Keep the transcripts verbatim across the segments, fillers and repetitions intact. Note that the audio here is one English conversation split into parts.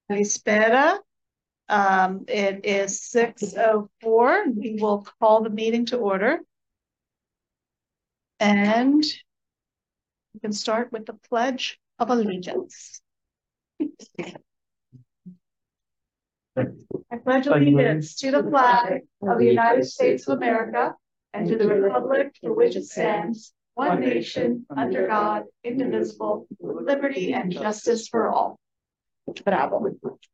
Espera. Um, it is six oh four. We will call the meeting to order. And we can start with the Pledge of Allegiance. I pledge allegiance to the flag of the United States of America and to the republic for which it stands, one nation, under God, indivisible, with liberty and justice for all. Bravo.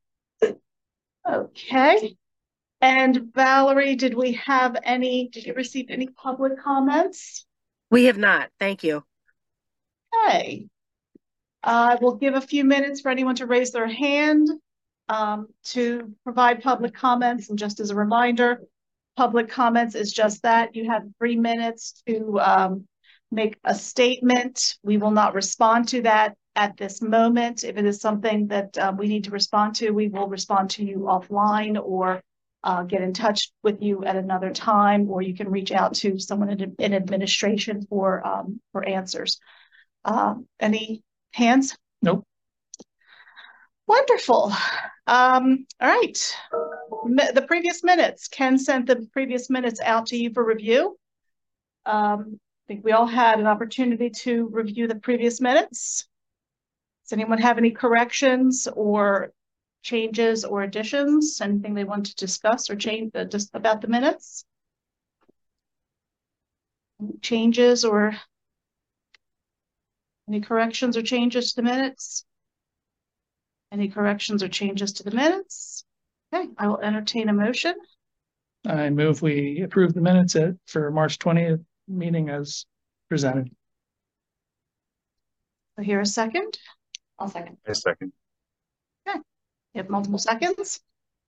Okay. And Valerie, did we have any, did you receive any public comments? We have not. Thank you. Okay. I will give a few minutes for anyone to raise their hand um, to provide public comments. And just as a reminder, public comments is just that. You have three minutes to um, make a statement. We will not respond to that at this moment. If it is something that uh, we need to respond to, we will respond to you offline or uh, get in touch with you at another time, or you can reach out to someone in, in administration for, um, for answers. Uh, any hands? Nope. Wonderful. Um, all right. The previous minutes. Ken sent the previous minutes out to you for review. Um, I think we all had an opportunity to review the previous minutes. Does anyone have any corrections or changes or additions? Anything they want to discuss or change uh, just about the minutes? Any changes or any corrections or changes to the minutes? Any corrections or changes to the minutes? Okay, I will entertain a motion. I move we approve the minutes at, for March twentieth meeting as presented. I hear a second. I'll second. A second. Okay, you have multiple seconds.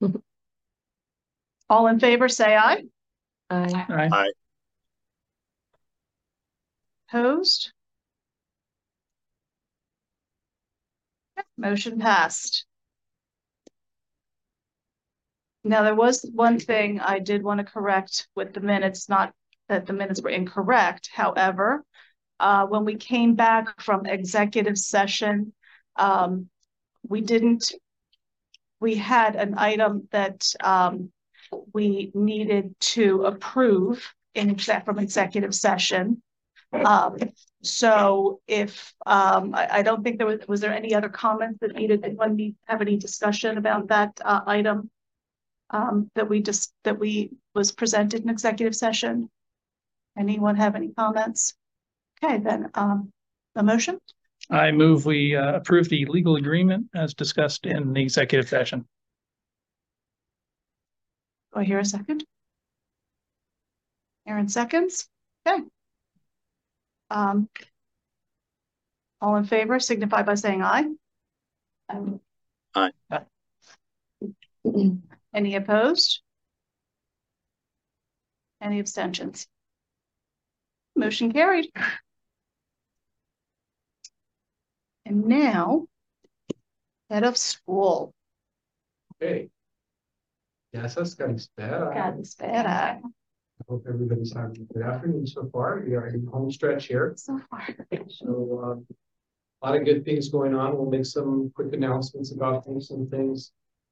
All in favor, say aye. Aye. Aye. Aye. Opposed? Okay, motion passed. Now, there was one thing I did want to correct with the minutes, not that the minutes were incorrect. However, uh, when we came back from executive session, um, we didn't, we had an item that um, we needed to approve in exec from executive session. Um, so if, um, I, I don't think there was, was there any other comments that needed, anyone need have any discussion about that uh, item? Um, that we just that we was presented in executive session. Anyone have any comments? Okay, then um, a motion. I move we uh, approve the legal agreement as discussed in the executive session. Do I hear a second? Aaron seconds. Okay. Um, all in favor signify by saying aye. Um, Aye. Any opposed? Any abstentions? Motion carried. And now, head of school. Okay. Gracias, Calispera. Calispera. I hope everybody's having a good afternoon so far. We are in the home stretch here. So far. So um, a lot of good things going on. We'll make some quick announcements about things and things.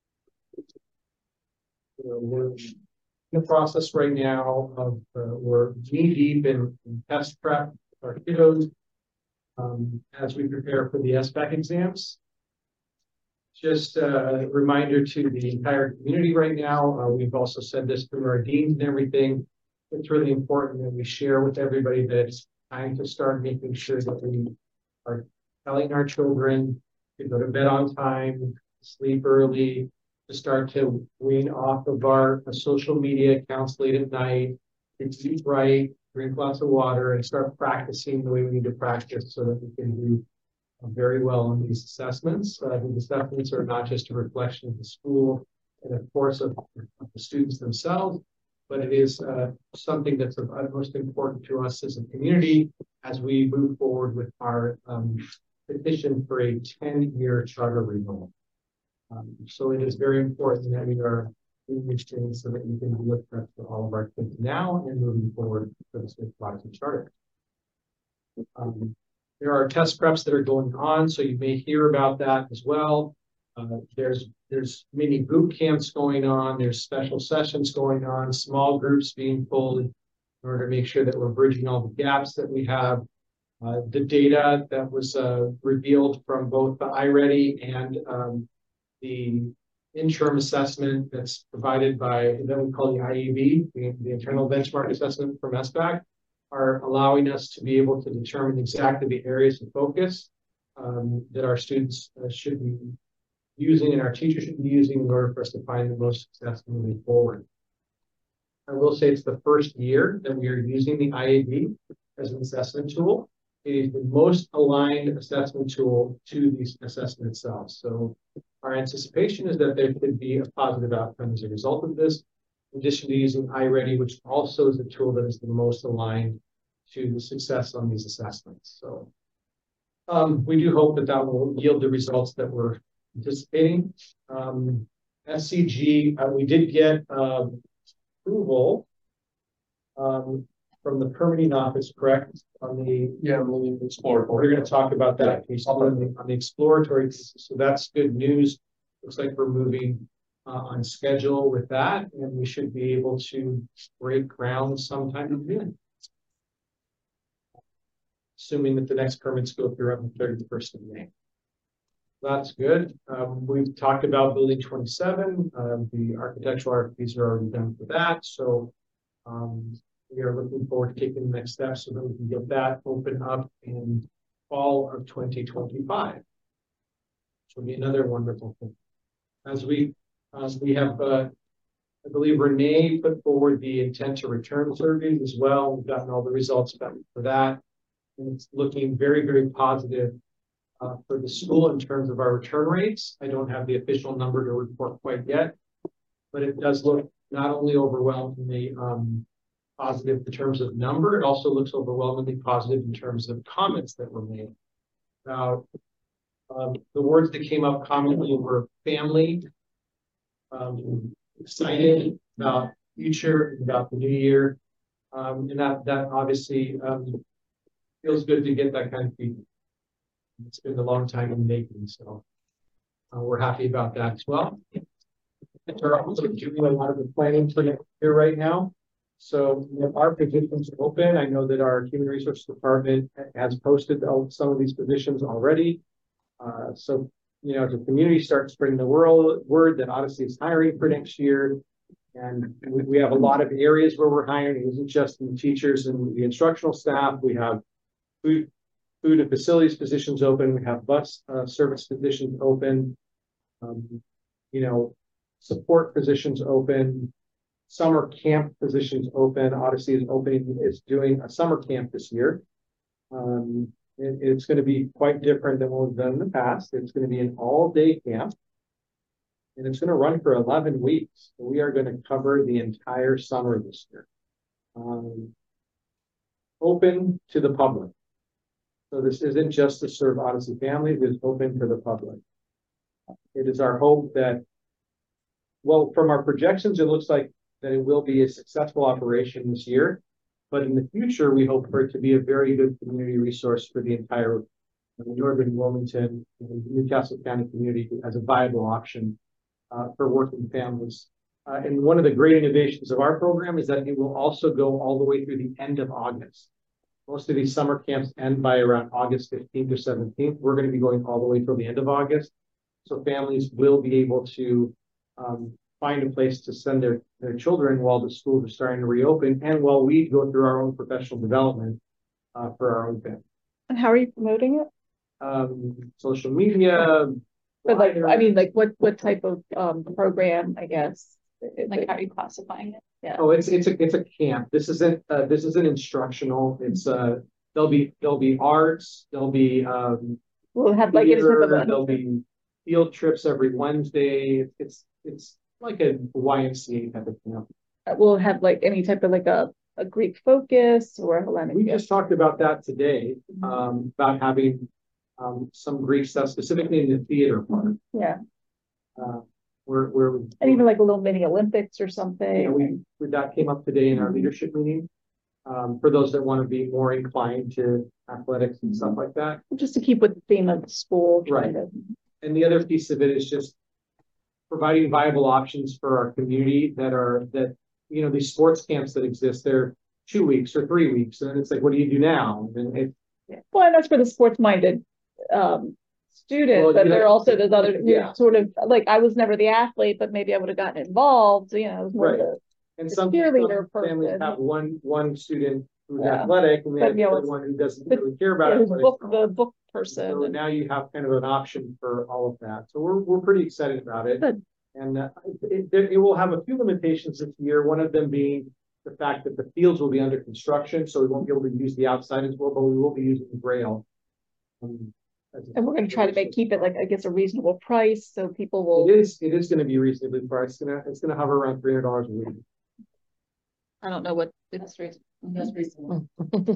You know, we're in the process right now of uh, we're knee deep in, in test prep with our kiddos um, as we prepare for the S B A C exams. Just a reminder to the entire community right now. Uh, we've also said this through our deans and everything. It's really important that we share with everybody that it's time to start making sure that we are telling our children to go to bed on time, sleep early, to start to wean off of our uh, social media accounts late at night, to eat right, drink lots of water, and start practicing the way we need to practice so that we can do uh, very well on these assessments. Uh, the assessments are not just a reflection of the school and of course of, of the students themselves, but it is uh, something that's of utmost importance to us as a community as we move forward with our um, petition for a ten-year charter renewal. Um, so it is very important that we are doing these things so that we can look for all of our kids now and moving forward for the Smith Watson charter. Um, there are test preps that are going on, so you may hear about that as well. Uh, there's, there's mini boot camps going on, there's special sessions going on, small groups being pulled in order to make sure that we're bridging all the gaps that we have. Uh, the data that was uh, revealed from both the iReady and um, the interim assessment that's provided by that we call the I E B, the, the internal benchmark assessment from S B A C, are allowing us to be able to determine exactly the areas of focus um, that our students uh, should be using and our teachers should be using in order for us to find the most success moving forward. I will say it's the first year that we are using the I A B as an assessment tool. It is the most aligned assessment tool to the assessment itself. So our anticipation is that there could be a positive outcome as a result of this, in addition to using iReady, which also is the tool that is the most aligned to the success on these assessments. So um, we do hope that that will yield the results that we're anticipating. Um, S C G, uh, we did get uh, approval um, from the permitting office, correct? On the Yeah, we'll explore. we're going to talk about that on the, on the exploratory. So that's good news. Looks like we're moving uh, on schedule with that, and we should be able to break ground sometime in June. Assuming that the next permits go through on the thirty-first of May. That's good. Um, we've talked about building twenty-seven. Um, the architectural R F Ps are already done for that. So um, we are looking forward to taking the next steps so that we can get that open up in fall of twenty twenty-five. Which will be another wonderful thing. As we, as we have, uh, I believe Renee put forward the intent to return surveys as well. We've gotten all the results back for that. And it's looking very, very positive uh, for the school in terms of our return rates. I don't have the official number to report quite yet, but it does look not only overwhelmingly um, positive in terms of number, it also looks overwhelmingly positive in terms of comments that were made. Now, um, the words that came up commonly were family, um, excited about future, about the new year, um, and that that obviously um, feels good to get that kind of feedback. It's been a long time in making, so uh, we're happy about that as well. We're also doing a lot of the planning for next year right now. So if our positions are open, I know that our human resources department has posted some of these positions already. Uh, so, you know, as the community starts spreading the world, word that Odyssey is hiring for next year, and we, we have a lot of areas where we're hiring. It isn't just in teachers and the instructional staff. We have food, food and facilities positions open. We have bus uh, service positions open. Um, you know, support positions open. Summer camp positions open. Odyssey is opening, is doing a summer camp this year. Um, it, it's going to be quite different than what we've done in the past. It's going to be an all-day camp, and it's going to run for eleven weeks. So we are going to cover the entire summer this year. Um, open to the public. So this isn't just to serve Odyssey families, it's open to the public. It is our hope that, well, from our projections, it looks like that it will be a successful operation this year. But in the future, we hope for it to be a very good community resource for the entire northern Wilmington and Newcastle County community as a viable option uh, for working families. Uh, and one of the great innovations of our program is that it will also go all the way through the end of August. Most of these summer camps end by around August fifteenth or seventeenth. We're going to be going all the way till the end of August. So families will be able to um, find a place to send their, their children while the schools are starting to reopen and while we go through our own professional development uh, for our own family. And how are you promoting it? Um, social media. But like, I mean, like what, what type of, um, program, I guess? Like, how are you classifying it? Yeah. Oh, it's, it's a, it's a camp. This isn't, uh, this isn't instructional. It's, uh, there'll be, there'll be arts, there'll be, um, We'll have like any type theater, of, there'll a- be field trips every Wednesday. It's, it's like a Y M C A type of camp. we'll have like any type of like a, a Greek focus or Hellenic. We just talked about that today, Mhm. um, about having, um, some Greek stuff specifically in the theater part. Yeah. Uh, where, where. And even like a little mini Olympics or Yeah, something. we, we- that came up today in our Mhm. leadership meeting. Um, for those that want to be more inclined to athletics and stuff like that. Just to keep with the theme of the school. Right. kind of. and the other piece of it is just providing viable options for our community that are, that, you know, these sports camps that exist, they're two weeks or three weeks, and it's like, what do you do now? And it, Well, and that's for the sports minded, um, student, Well, but you there know- also, there's other, Yeah. sort of, like, I was never the athlete, but maybe I would have gotten involved, you know, it was more Right. the and The some cheerleader some families person. have one, one student who's Yeah. athletic, and they But, have you know, the it's- one who doesn't but- really care about yeah, it. who's book, the book person. So and- now you have kind of an option for all of that. So we're, we're pretty excited about it. Good. And uh, it, it, it will have a few limitations this year. One of them being the fact that the fields will be under construction, so we won't be able to use the outside as well, but we will be using the Braille. Um, as a- And we're gonna try to make, keep it like, I guess, a reasonable price, so people will, It is, it is gonna be reasonably priced. It's gonna, it's gonna hover around three hundred dollars a week. I don't know what. That's reasonable. That's reasonable.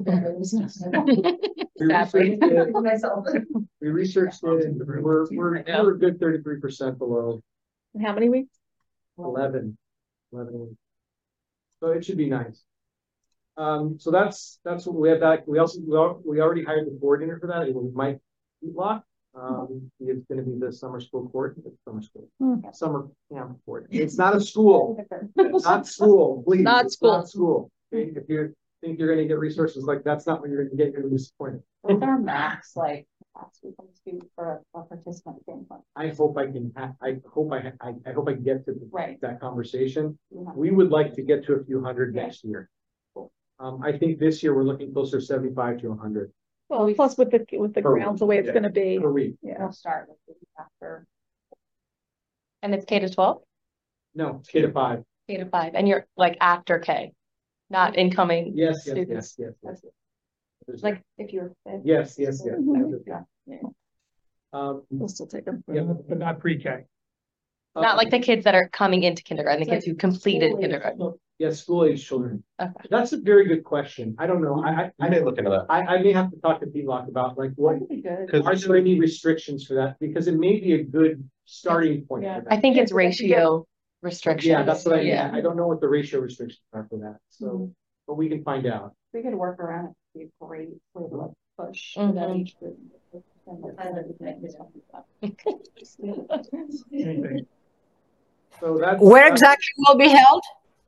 We Sadly. researched it, we researched it, and we're, we're, we're a good thirty-three percent below How many weeks? eleven. eleven weeks. So it should be nice. Um, so that's, that's what we have that. We also, we al- we already hired the coordinator for that. It was Mike Wheatlock. Um, he is gonna be the summer school coordinator, summer school, Hmm. summer camp coordinator. It's not a school, not school, please. Not It's school. Not school. Okay? If you think you're gonna get resources like, that's not what you're gonna get, you're gonna be disappointed. What's our max, like, max we can do for a participant standpoint? I hope I can, ha- I hope I, ha- I, I hope I can get to the- Right. that conversation. We have- We would like to get to a few hundred Yeah. next year. Um, I think this year we're looking closer to seventy-five to hundred Well, plus with the, with the Per grounds, the way it's week. gonna be, per week. yeah. We'll start with the after. And it's K to twelve? No, K to five. K to five, and you're like after K, not incoming. Yes, yes, yes, Students. yes, yes. yes. Like if you're. fifth. Yes, yes, yes. Mhm. Yeah. Um, We'll still take them. yeah. But not pre-K. Not like the kids that are coming into kindergarten, the kids who completed kindergarten. Yeah, school age children. Okay. That's a very good question. I don't know. I, I, I I, may look into that. I, I may have to talk to Pete Lock about like what, That'd be good. Because are there any restrictions for that? Because it may be a good starting point Yeah, for that. I think it's Yeah, because you ratio restrictions. Yeah, that's what I mean. Yeah. I don't know what the ratio restrictions are for that, so, but we can find out. We could work around it, be a great way to like push for that Mm-hmm. age group. Anything. So that's. Where that's exactly will be held?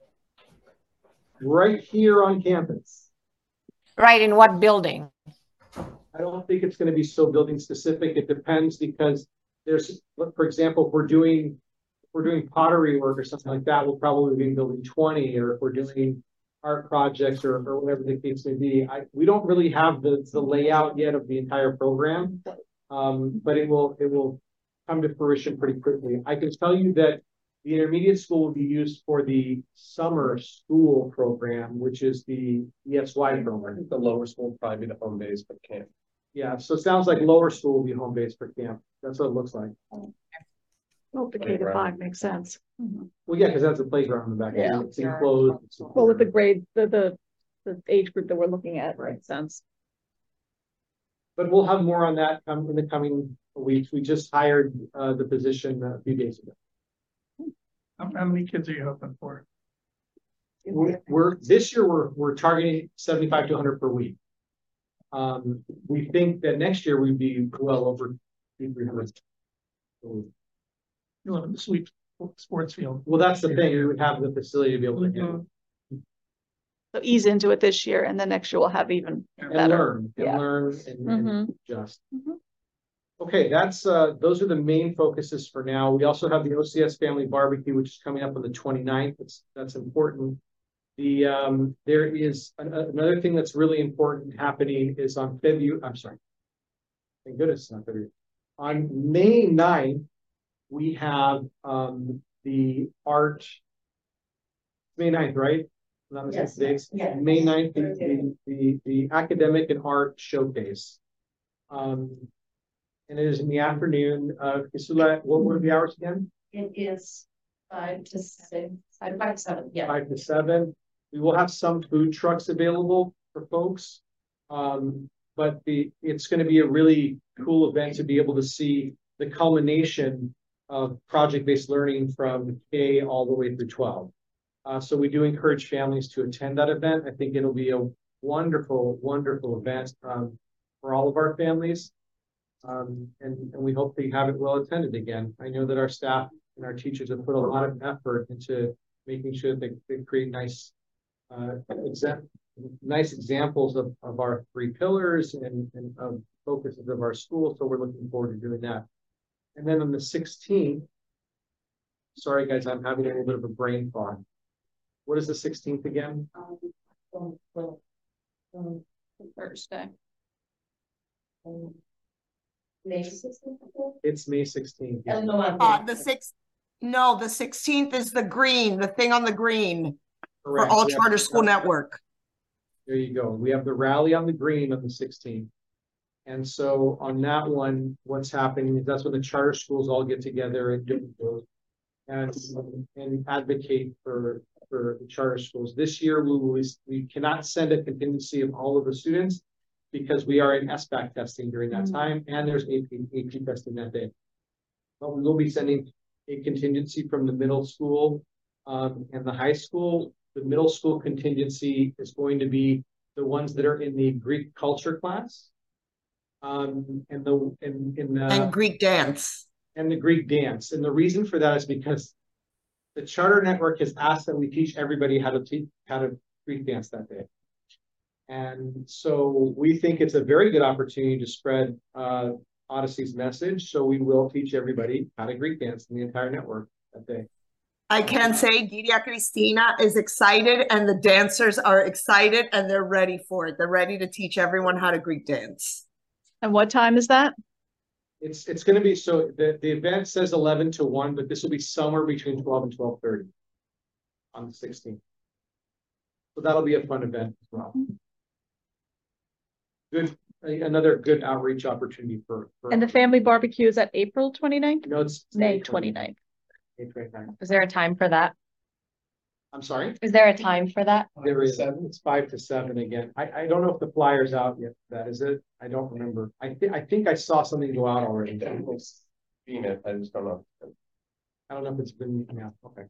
Right here on campus. Right, in what building? I don't think it's gonna be so building specific. It depends because there's, look, for example, if we're doing, if we're doing pottery work or something like that, we'll probably be in building twenty, or if we're doing art projects or, or whatever the case may be. I, we don't really have the, the layout yet of the entire program. Um, but it will, it will come to fruition pretty quickly. I can tell you that the intermediate school will be used for the summer school program, which is the E S Y I program. think the lower school will probably be the home base, but can't. Yeah, so it sounds like lower school will be home base for camp. That's what it looks like. Well, the K to five makes sense. Well, yeah, because that's a playground in the back. Yeah. It's enclosed. It's Well, with the grade, the, the, the age group that we're looking at, makes sense. But we'll have more on that come in the coming weeks. We just hired uh the position a few days ago. How, how many kids are you hoping for? We're, we're- this year, we're, we're targeting seventy-five to hundred per week. Um, we think that next year we'd be well over two, three hundred. You live in the sweet sports field. Well, that's the thing, we would have the facility to be able to handle So ease into it this year and then next year we'll have even and better. learn, and Yeah. learn and- and Mhm. adjust. Mhm. Okay, that's, uh, those are the main focuses for now. We also have the O C S Family Barbecue, which is coming up on the 29th. That's, that's important. The, um, there is an- another thing that's really important happening is on February, I'm sorry. Thank goodness, it's not February. On May 9th, we have, um, the art. May 9th, right? Not Yes, mistaken dates. yes. May 9th, the, the, the, the academic and art showcase. Um, and it is in the afternoon. Uh, Kisula, what were the hours again? It is five to six, five, five, seven, yeah. Five to seven. We will have some food trucks available for folks. Um, but the, it's gonna be a really cool event to be able to see the culmination of project-based learning from K all the way through twelve. Uh, so we do encourage families to attend that event. I think it'll be a wonderful, wonderful event, um, for all of our families. Um, and, and we hope they have it well attended again. I know that our staff and our teachers have put a lot of effort into making sure that they, they create nice, uh, exa- nice examples of, of our three pillars and, and of focuses of our school. So we're looking forward to doing that. And then on the sixteenth, sorry guys, I'm having a little bit of a brain fog. What is the sixteenth again? Thursday. It's May sixteenth. Uh, the sixth, no, the sixteenth is the green, the thing on the green for Correct. all We have- charter school network. There you go. We have the rally on the green on the sixteenth. And so on that one, what's happening is that's when the charter schools all get together and do and, and advocate for, for the charter schools. This year, we will, we cannot send a contingency of all of the students because we are in S BAC testing during that time, and there's A P, A P testing that day. But we will be sending a contingency from the middle school um, and the high school. The middle school contingency is going to be the ones that are in the Greek culture class. Um, and the, in, in the. And Greek dance. And the Greek dance. And the reason for that is because the charter network has asked that we teach everybody how to teach, how to Greek dance that day. And so we think it's a very good opportunity to spread uh, Odyssey's message. So we will teach everybody how to Greek dance in the entire network that day. I can say Giria Cristina is excited and the dancers are excited and they're ready for it. They're ready to teach everyone how to Greek dance. And what time is that? It's it's going to be, so the, the event says eleven to one, but this will be somewhere between twelve and twelve thirty on the sixteenth. So that'll be a fun event as well. Good, another good outreach opportunity for. for And the family barbecue is at April twenty-ninth? No, it's May twenty-ninth. May twenty-ninth. Is there a time for that? I'm sorry. Is there a time for that? There is, it's five to seven again. I, I don't know if the flyer's out yet. That is it. I don't remember. I think, I think I saw something go out already. Seen it, I just don't know. I don't know if it's been, yeah, okay.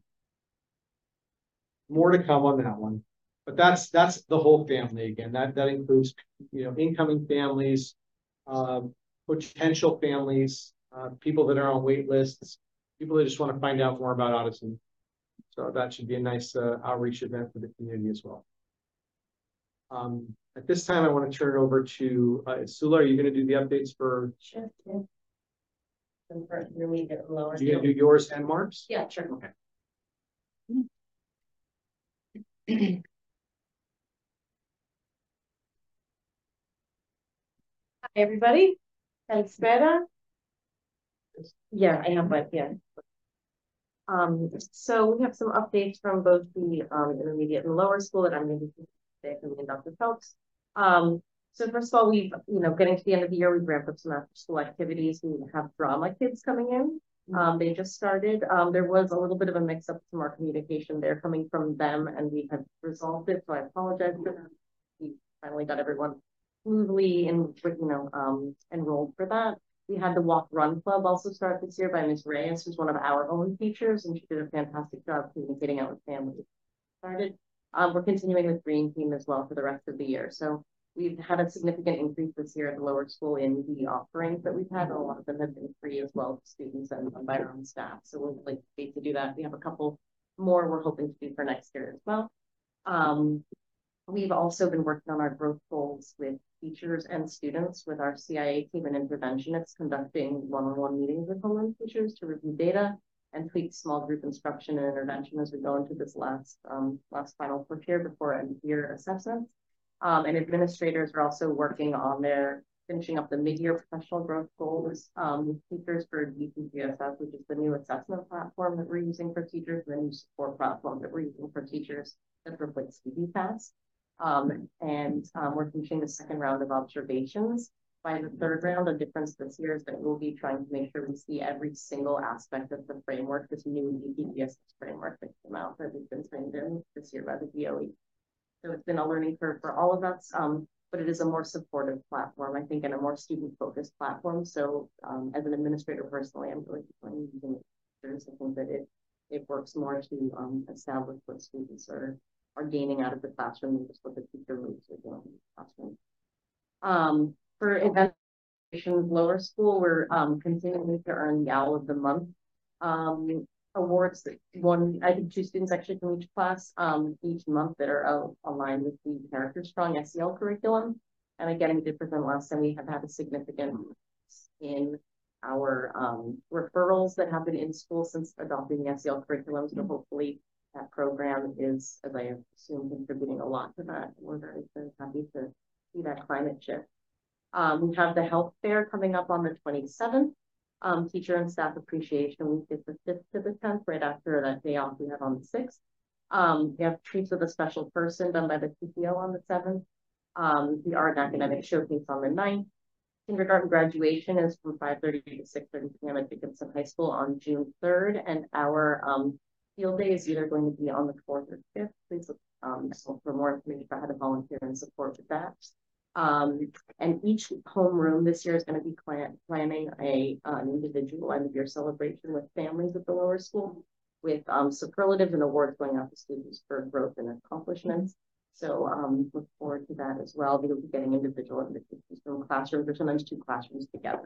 More to come on that one. But that's, that's the whole family again. That, that includes, you know, incoming families, um, potential families, uh, people that are on wait lists, people that just want to find out more about Odyssey. So that should be a nice uh, outreach event for the community as well. Um, at this time, I want to turn it over to uh, Sula. Are you going to do the updates for? Sure. Yeah. And for intermediate and lower. You're going to do yours and Mark's? Yeah, sure. Okay. Hi, everybody. Thanks, Beta. Yeah, I am, but yeah. Um, so we have some updates from both the um, intermediate and lower school that I'm going to say from Doctor Phelps. Um, so first of all, we've, you know, getting to the end of the year, we've ramped up some after school activities. We have drama kids coming in. Um, they just started. Um, there was a little bit of a mix up from our communication there coming from them, and we have resolved it. So I apologize for that. We finally got everyone smoothly and, you know, um, enrolled for that. We had the Walk Run Club also start this year by Miz Reyes, who's one of our own teachers, and she did a fantastic job communicating out with families. Started. Um, we're continuing with Green Team as well for the rest of the year. So we've had a significant increase this year at the lower school in the offerings that we've had. A lot of them have been free as well to students and by our own staff. So we're really pleased to do that. We have a couple more we're hoping to do for next year as well. Um, We've also been working on our growth goals with teachers and students with our C I A team and interventionists, conducting one-on-one meetings with homeroom teachers to review data and tweak small group instruction and intervention as we go into this last um, last final push here before end year assessments. Um, and administrators are also working on their finishing up the mid-year professional growth goals um, with teachers for D P G S S, which is the new assessment platform that we're using for teachers, and the new support platform that we're using for teachers that replaces D P Pass. Um, and um, we're finishing the second round of observations. By the third round, a difference this year is that we'll be trying to make sure we see every single aspect of the framework, this new D P G S S framework that came out that we've been trained in this year by the D O E. So it's been a learning curve for all of us, um, but it is a more supportive platform, I think, and a more student-focused platform. So um, as an administrator personally, I'm really enjoying using it. There's I think that it it works more to um, establish what students are are gaining out of the classroom than just what the teacher moves are doing in the classroom. Um, for event Lower School, we're um continuing to earn the Owl of the Month um awards. One, I think two students actually from each class um each month that are uh, aligned with the Character Strong S E L curriculum. And again, we did present last time, we have had a significant in our um referrals that have been in school since adopting the S E L curriculum. So hopefully that program is, as I assume, contributing a lot to that. We're very, very happy to see that climate shift. Um, we have the health fair coming up on the twenty-seventh. Um, Teacher and Staff Appreciation Week is the fifth to the tenth, right after that day off we have on the sixth. Um, we have Treats with a Special Person done by the P T O on the seventh. Um, the Art and Academic Showcase on the ninth. Kindergarten graduation is from five thirty to six thirty p m at Dickinson High School on June third. And our um, field day is either going to be on the fourth or fifth. Please look um, for more information about how to volunteer and support with that. Um, and each homeroom this year is going to be plan planning a uh, an individual end of year celebration with families at the lower school, with um, superlatives and awards going out to students for growth and accomplishments. So um, look forward to that as well. We'll be getting individual invitations from classrooms or sometimes two classrooms together.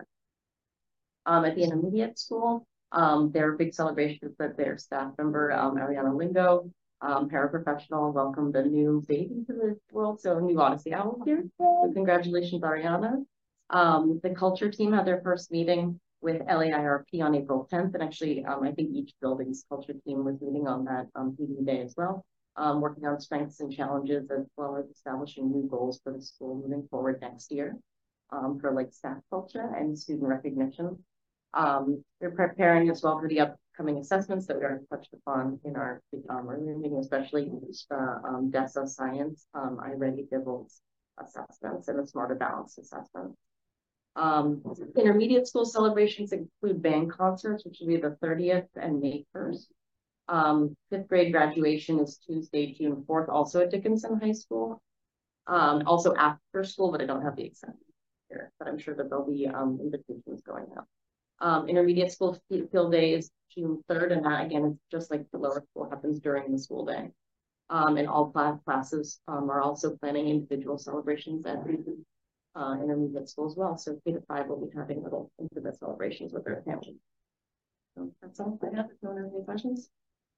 Um, at the intermediate school, um, there are big celebrations that their staff member, um, Ariana Lingo, um, paraprofessional, welcomed a new baby to the world. So a new Odyssey Owl here. So congratulations, Ariana. Um, the culture team had their first meeting with L A I R P on April tenth. And actually, um, I think each building's culture team was meeting on that um, P D day as well. Um, working on strengths and challenges, as well as establishing new goals for the school moving forward next year um, for like staff culture and student recognition. Um, we're preparing as well for the upcoming assessments that we already touched upon in our um, earlier meeting, especially the uh, um, DESA Science, um, iReady Dibbles assessments, and the Smarter Balance assessment. Um, intermediate school celebrations include band concerts, which will be the thirtieth and May first. Um, fifth grade graduation is Tuesday, June fourth, also at Dickinson High School. Um, also after school, but I don't have the exact here, but I'm sure that there'll be um, invitations going out. Um, intermediate school field day is June third, and that again is just like the lower school happens during the school day. Um, and all class classes um, are also planning individual celebrations at the uh, intermediate school as well. So K to five will be having little intimate celebrations with their family. So that's all I have. If no one has any questions.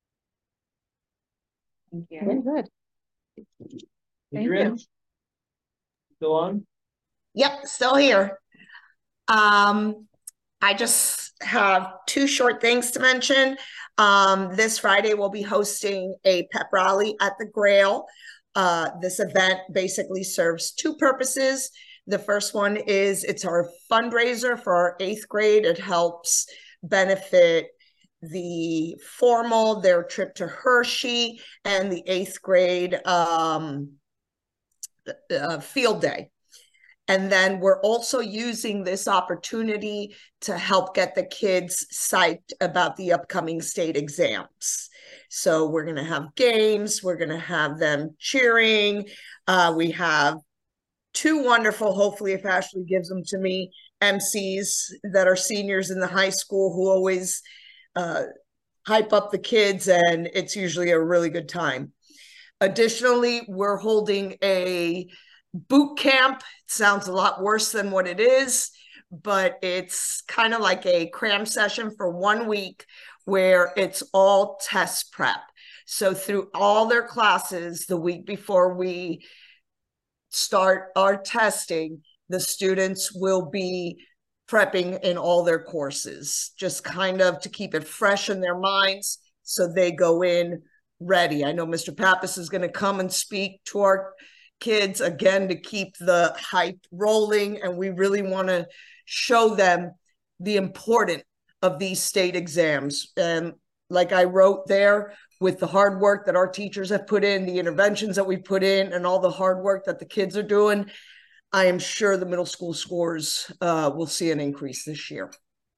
Thank you. Very good. Thank you. Still on? Yep, still here. Um, I just have two short things to mention. Um, this Friday, we'll be hosting a pep rally at the Grail. Uh, this event basically serves two purposes. The first one is it's our fundraiser for our eighth grade. It helps benefit the formal, their trip to Hershey, and the eighth grade um, uh, field day. And then we're also using this opportunity to help get the kids psyched about the upcoming state exams. So we're going to have games. We're going to have them cheering. Uh, we have two wonderful, hopefully if Ashley gives them to me, M Cs that are seniors in the high school who always uh, hype up the kids, and it's usually a really good time. Additionally, we're holding a boot camp. It sounds a lot worse than what it is, but it's kind of like a cram session for one week where it's all test prep. So through all their classes, the week before we start our testing, the students will be prepping in all their courses, just kind of to keep it fresh in their minds so they go in ready. I know Mister Pappas is going to come and speak to our kids again to keep the hype rolling, and we really want to show them the importance of these state exams. And like I wrote there, with the hard work that our teachers have put in, the interventions that we put in, and all the hard work that the kids are doing, I am sure the middle school scores uh, will see an increase this year.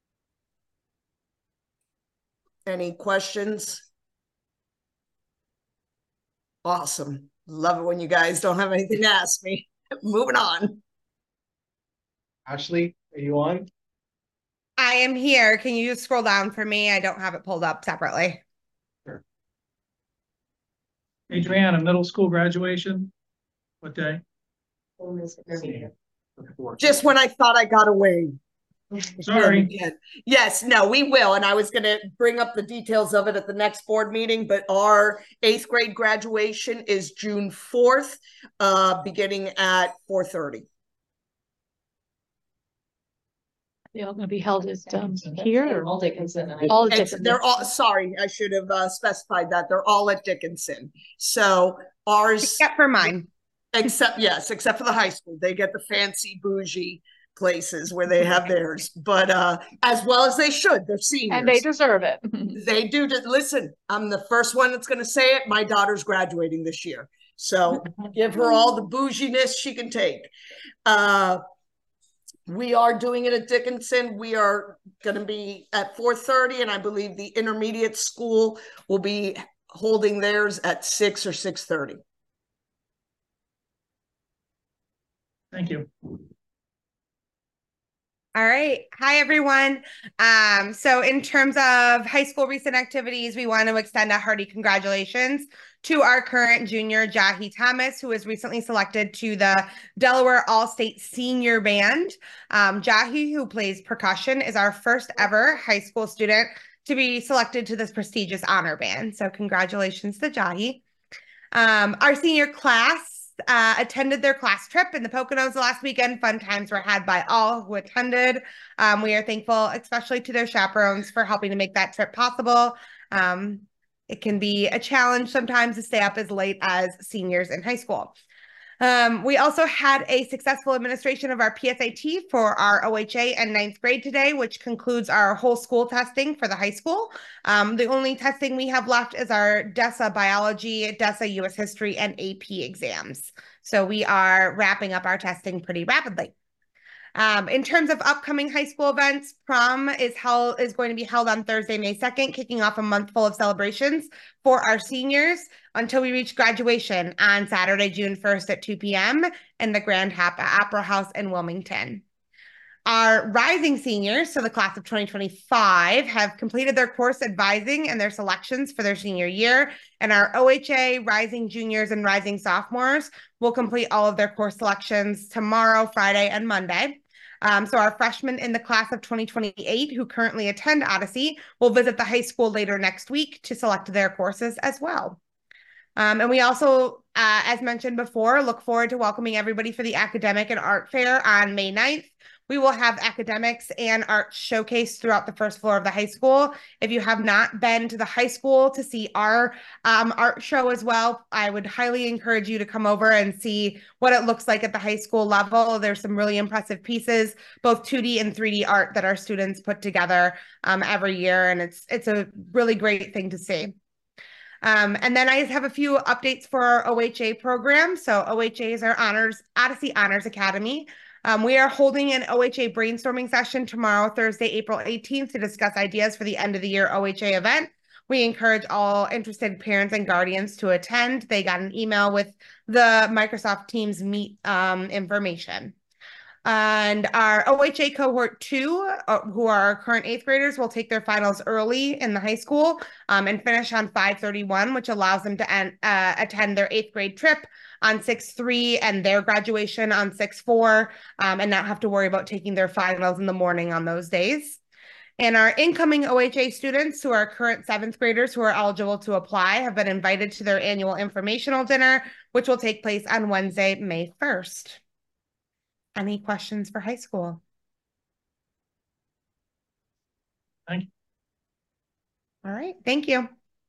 Any questions? Awesome. Love it when you guys don't have anything to ask me. Moving on. Ashley, are you on? I am here. Can you just scroll down for me? I don't have it pulled up separately. Sure. Adriana, middle school graduation, what day? Just when I thought I got away. Sorry. Again. Yes, no, we will. And I was going to bring up the details of it at the next board meeting, but our eighth grade graduation is June fourth, uh, beginning at four thirty. They all gonna be held as um here or All Dickinson. all It's, Dickinson? they're all, sorry, I should have uh, specified that. They're all at Dickinson. So ours, Except for mine. except, yes, except for the high school. They get the fancy bougie places where they have theirs, but uh, as well as they should. They're seniors. And they deserve it. They do. To, listen, I'm the first one that's going to say it. My daughter's graduating this year. So give her all the bouginess she can take. Uh, we are doing it at Dickinson. We are going to be at four thirty, and I believe the intermediate school will be holding theirs at six or six thirty. Thank you. All right. Hi, everyone. Um, so in terms of high school recent activities, we want to extend a hearty congratulations to our current junior, Jahi Thomas, who was recently selected to the Delaware All-State Senior Band. Um, Jahi, who plays percussion, is our first ever high school student to be selected to this prestigious honor band. So congratulations to Jahi. Um, our senior class Uh, attended their class trip in the Poconos last weekend. Fun times were had by all who attended. Um, we are thankful, especially to their chaperones, for helping to make that trip possible. Um, it can be a challenge sometimes to stay up as late as seniors in high school. Um, we also had a successful administration of our P S A T for our O H A and ninth grade today, which concludes our whole school testing for the high school. Um, the only testing we have left is our DESA biology, DESA U S history, and A P exams. So we are wrapping up our testing pretty rapidly. Um, in terms of upcoming high school events, prom is held is going to be held on Thursday, May second, kicking off a month full of celebrations for our seniors until we reach graduation on Saturday, June first at two p m in the Grand Opera House in Wilmington. Our rising seniors, so the class of twenty twenty-five, have completed their course advising and their selections for their senior year. And our O H A, rising juniors, and rising sophomores will complete all of their course selections tomorrow, Friday, and Monday. Um, so our freshmen in the class of twenty twenty-eight who currently attend Odyssey will visit the high school later next week to select their courses as well. Um, and we also, uh, as mentioned before, look forward to welcoming everybody for the Academic and Art Fair on May ninth. We will have academics and art showcase throughout the first floor of the high school. If you have not been to the high school to see our um, art show as well, I would highly encourage you to come over and see what it looks like at the high school level. There's some really impressive pieces, both two D and three D art that our students put together um, every year. And it's, it's a really great thing to see. Um, and then I have a few updates for our O H A program. So O H A is our honors, Odyssey Honors Academy. Um, we are holding an O H A brainstorming session tomorrow, Thursday, April eighteenth, to discuss ideas for the end of the year O H A event. We encourage all interested parents and guardians to attend. They got an email with the Microsoft Teams Meet um, information. And our O H A cohort two, uh, who are our current eighth graders, will take their finals early in the high school um, and finish on five thirty-one, which allows them to end, uh, attend their eighth grade trip on six three and their graduation on six four, um, and not have to worry about taking their finals in the morning on those days. And our incoming O H A students, who are current seventh graders who are eligible to apply, have been invited to their annual informational dinner, which will take place on Wednesday, May first. Any questions for high school? Thank you. All right, thank you.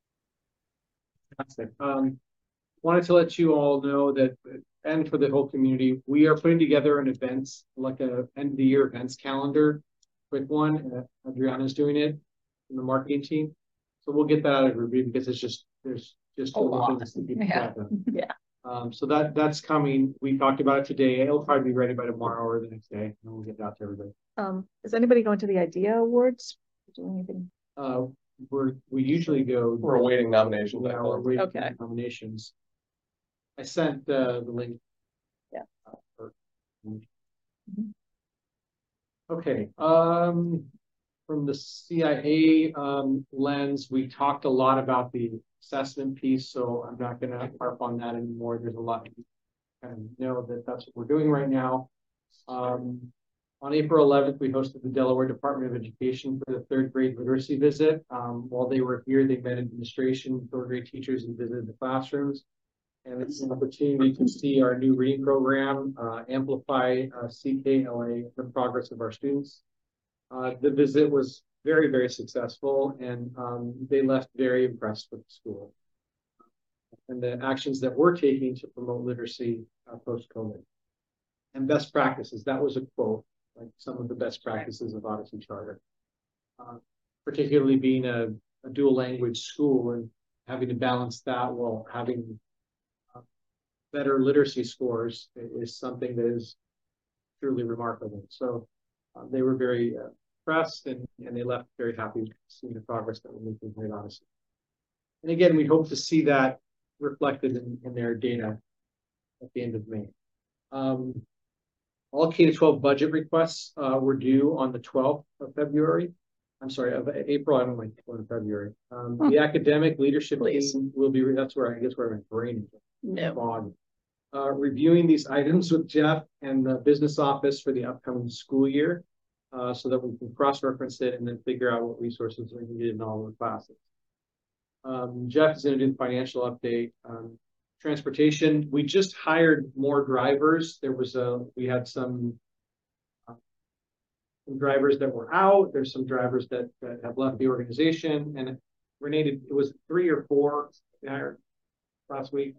Um, wanted to let you all know that, and for the whole community, we are putting together an events, like a end of the year events calendar, quick one. Uh, Adriana's doing it in the marketing team. So we'll get that out of review because it's just, there's just a lot to keep track of. Yeah. Um, so that that's coming. We talked about it today. It'll probably be ready by tomorrow or the next day, and we'll get it out to everybody. Um, is anybody going to the IDEA Awards? Do anything? Uh, we're we usually go. We're awaiting nominations. Yeah, we're waiting Okay. for nominations. I sent uh, the link. Yeah. Uh, for, Mm-hmm. Okay. Um, from the C I A um, lens, we talked a lot about the assessment piece, so I'm not going to harp on that anymore. There's a lot of you kind of know that that's what we're doing right now. Um, on April eleventh, we hosted the Delaware Department of Education for the third grade literacy visit. Um, while they were here, they met administration, third grade teachers, and visited the classrooms. And it's an opportunity to see our new reading program, uh, Amplify uh, C K L A, the progress of our students. Uh, the visit was very, very successful, and um, they left very impressed with the school and the actions that we're taking to promote literacy uh, post-COVID. And best practices, that was a quote, like some of the best practices of Odyssey Charter. Uh, particularly being a, a dual language school and having to balance that while having uh, better literacy scores is something that is truly remarkable. So uh, they were very uh, impressed, and, and they left very happy seeing the progress that we're making here at Odyssey. And again, we hope to see that reflected in, in their data at the end of May. Um, all K to twelve budget requests uh, were due on the twelfth of February. I'm sorry, of April, I don't like going to February. Um, Hmm. The academic leadership Please. team will be, that's where I guess where my brain is. No. Fog. Uh, reviewing these items with Jeff and the business office for the upcoming school year, uh, so that we can cross-reference it and then figure out what resources are needed in all the classes. Um, Jeff is going to do the financial update. Um, transportation, we just hired more drivers. There was a, we had some, uh, some drivers that were out. There's some drivers that, that have left the organization, and Renee, did, it was three or four we hired last week.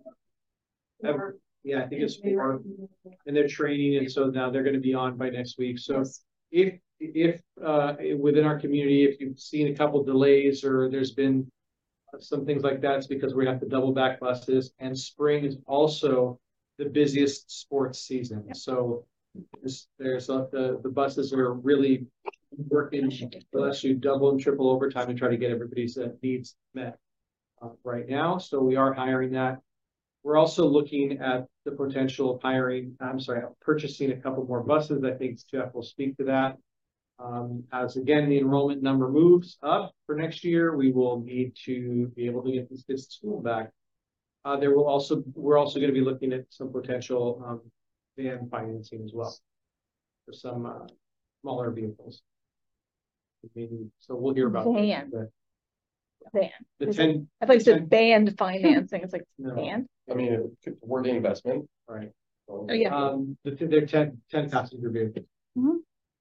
Ever, yeah, I think it's four, and they're training, and so now they're going to be on by next week. So if, if uh, within our community, if you've seen a couple delays or there's been some things like that, it's because we have to double back buses, and spring is also the busiest sports season. Yep. So there's, there's uh, the, the buses are really working unless you double and triple overtime to try to get everybody's uh, needs met uh, right now. So we are hiring that. We're also looking at the potential of hiring, I'm sorry, purchasing a couple more buses. I think Jeff will speak to that. Um, as again, the enrollment number moves up for next year, we will need to be able to get these kids to school back. Uh, there will also, we're also going to be looking at some potential um, van financing as well for some uh, smaller vehicles. Maybe, so we'll hear about Van. the, Van. the Is ten. I thought you ten said band financing. It's like No. band. I mean, it's worth the investment. Right. So, Oh, yeah. Um, the, they're ten, ten passenger vehicles. Mhm.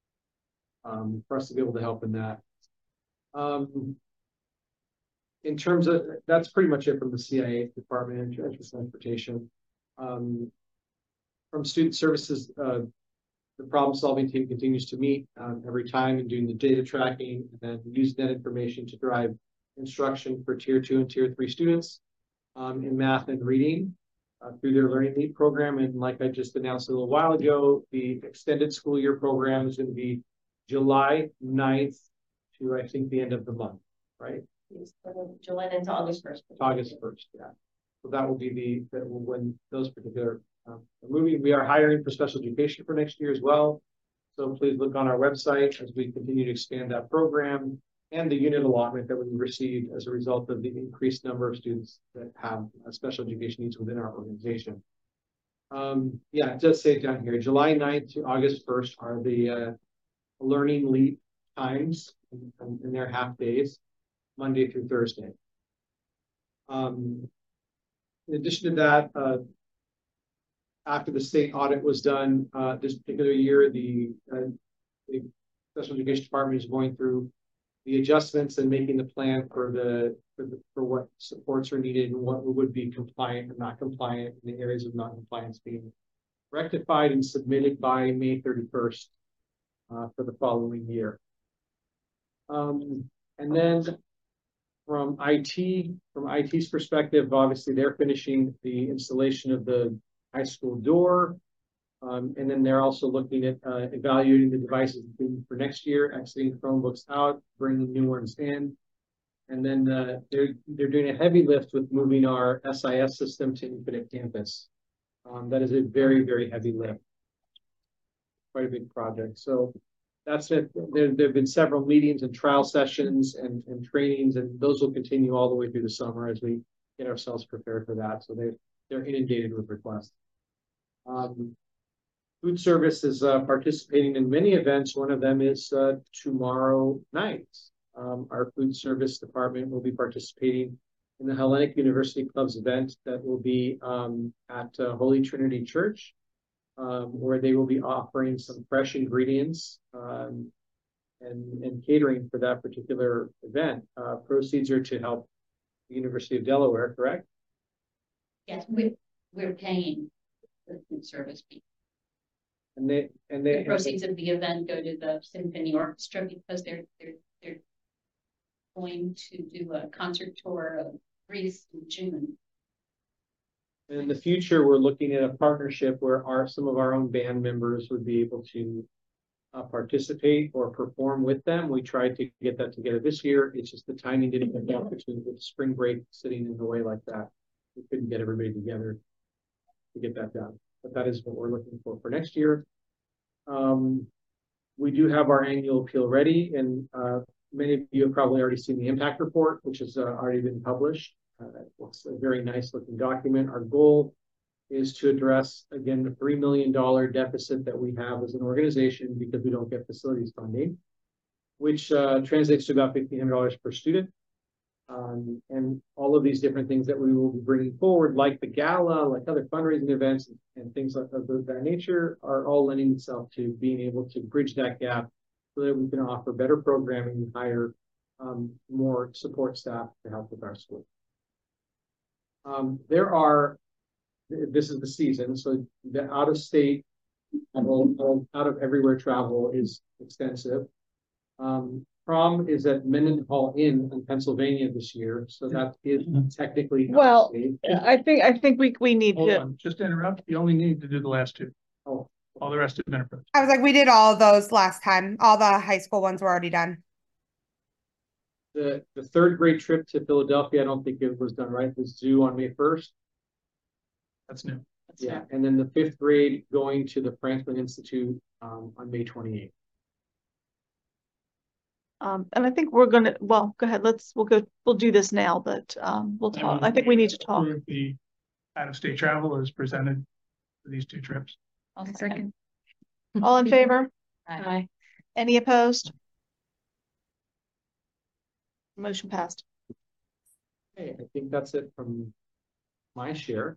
Um, for us to be able to help in that. Um, in terms of, that's pretty much it from the C I A Department of Transportation. Um, from Student Services, uh, the problem solving team continues to meet um, every time and doing the data tracking, and then use that information to drive instruction for tier two and tier three students um, in math and reading uh, through their Learning Leap program. And like I just announced a little while ago, the extended school year program is going to be July ninth to I think the end of the month, right? July into August first. August first, yeah. So that will be the, that will when those particular um, are moving. We are hiring for special education for next year as well. So please look on our website as we continue to expand that program and the unit allotment that we received as a result of the increased number of students that have uh, special education needs within our organization. Um, yeah, it does say it down here, July ninth to August first are the uh, Learning Leap times in, in their half days, Monday through Thursday. Um, in addition to that, uh, after the state audit was done uh, this particular year, the, uh, the special education department is going through the adjustments and making the plan for the for, the, for what supports are needed and what would be compliant and not compliant, in the areas of non-compliance being rectified and submitted by May thirty-first. Uh, for the following year. Um, and then from I T, from I T's perspective, obviously they're finishing the installation of the high school door. Um, and then they're also looking at uh, evaluating the devices for next year, exiting Chromebooks out, bringing new ones in. And then uh, they're, they're doing a heavy lift with moving our S I S system to Infinite Campus. Um, that is a very, very heavy lift. Quite a big project. So that's it. There, there have been several meetings and trial sessions and, and trainings, and those will continue all the way through the summer as we get ourselves prepared for that. So they, they're inundated with requests. Um, Food service is uh, participating in many events. One of them is uh, tomorrow night. Um, our food service department will be participating in the Hellenic University Club's event that will be um, at uh, Holy Trinity Church, um, where they will be offering some fresh ingredients um, and, and catering for that particular event. Uh, proceeds are to help the University of Delaware, correct? Yes, we, we're paying the food service people. And they and they The proceeds of the event go to the Symphony Orchestra because they're they're they're going to do a concert tour of Greece in June. in the future, we're looking at a partnership where our some of our own band members would be able to uh, participate or perform with them. We tried to get that together this year. It's just the timing didn't work out between with spring break sitting in the way like that. We couldn't get everybody together to get that done. But that is what we're looking for for next year. Um, we do have our annual appeal ready, and uh, many of you have probably already seen the impact report, which has uh, already been published. Uh, it's a very nice looking document. Our goal is to address, again, the three million dollar deficit that we have as an organization because we don't get facilities funding, which uh, translates to about fifteen hundred dollars per student. Um, and all of these different things that we will be bringing forward, like the gala, like other fundraising events and, and things like of that nature, are all lending itself to being able to bridge that gap so that we can offer better programming and hire um, more support staff to help with our school. Um, there are, this is the season, so the out-of-state, out of everywhere travel is extensive. Um, Prom is at Mendenhall Inn in Pennsylvania this year, so that is technically Well, out-of-state. I think, I think we, we need Hold to, on, just to interrupt, you only need to do the last two. Oh, All the rest have been approved. I was like, we did all of those last time. All the high school ones were already done. the the third grade trip to Philadelphia, I don't think it was done right. The zoo on May first. That's new. Yeah, and then the fifth grade going to the Franklin Institute um, on May twenty-eighth. Um, and I think we're gonna, well, go ahead, let's, we'll go, we'll do this now, but, um, we'll talk, I think we need to talk. Approve the out-of-state travel is presented for these two trips. I'll second. All in favor? Aye. Any opposed? Motion passed. Okay, I think that's it from my share.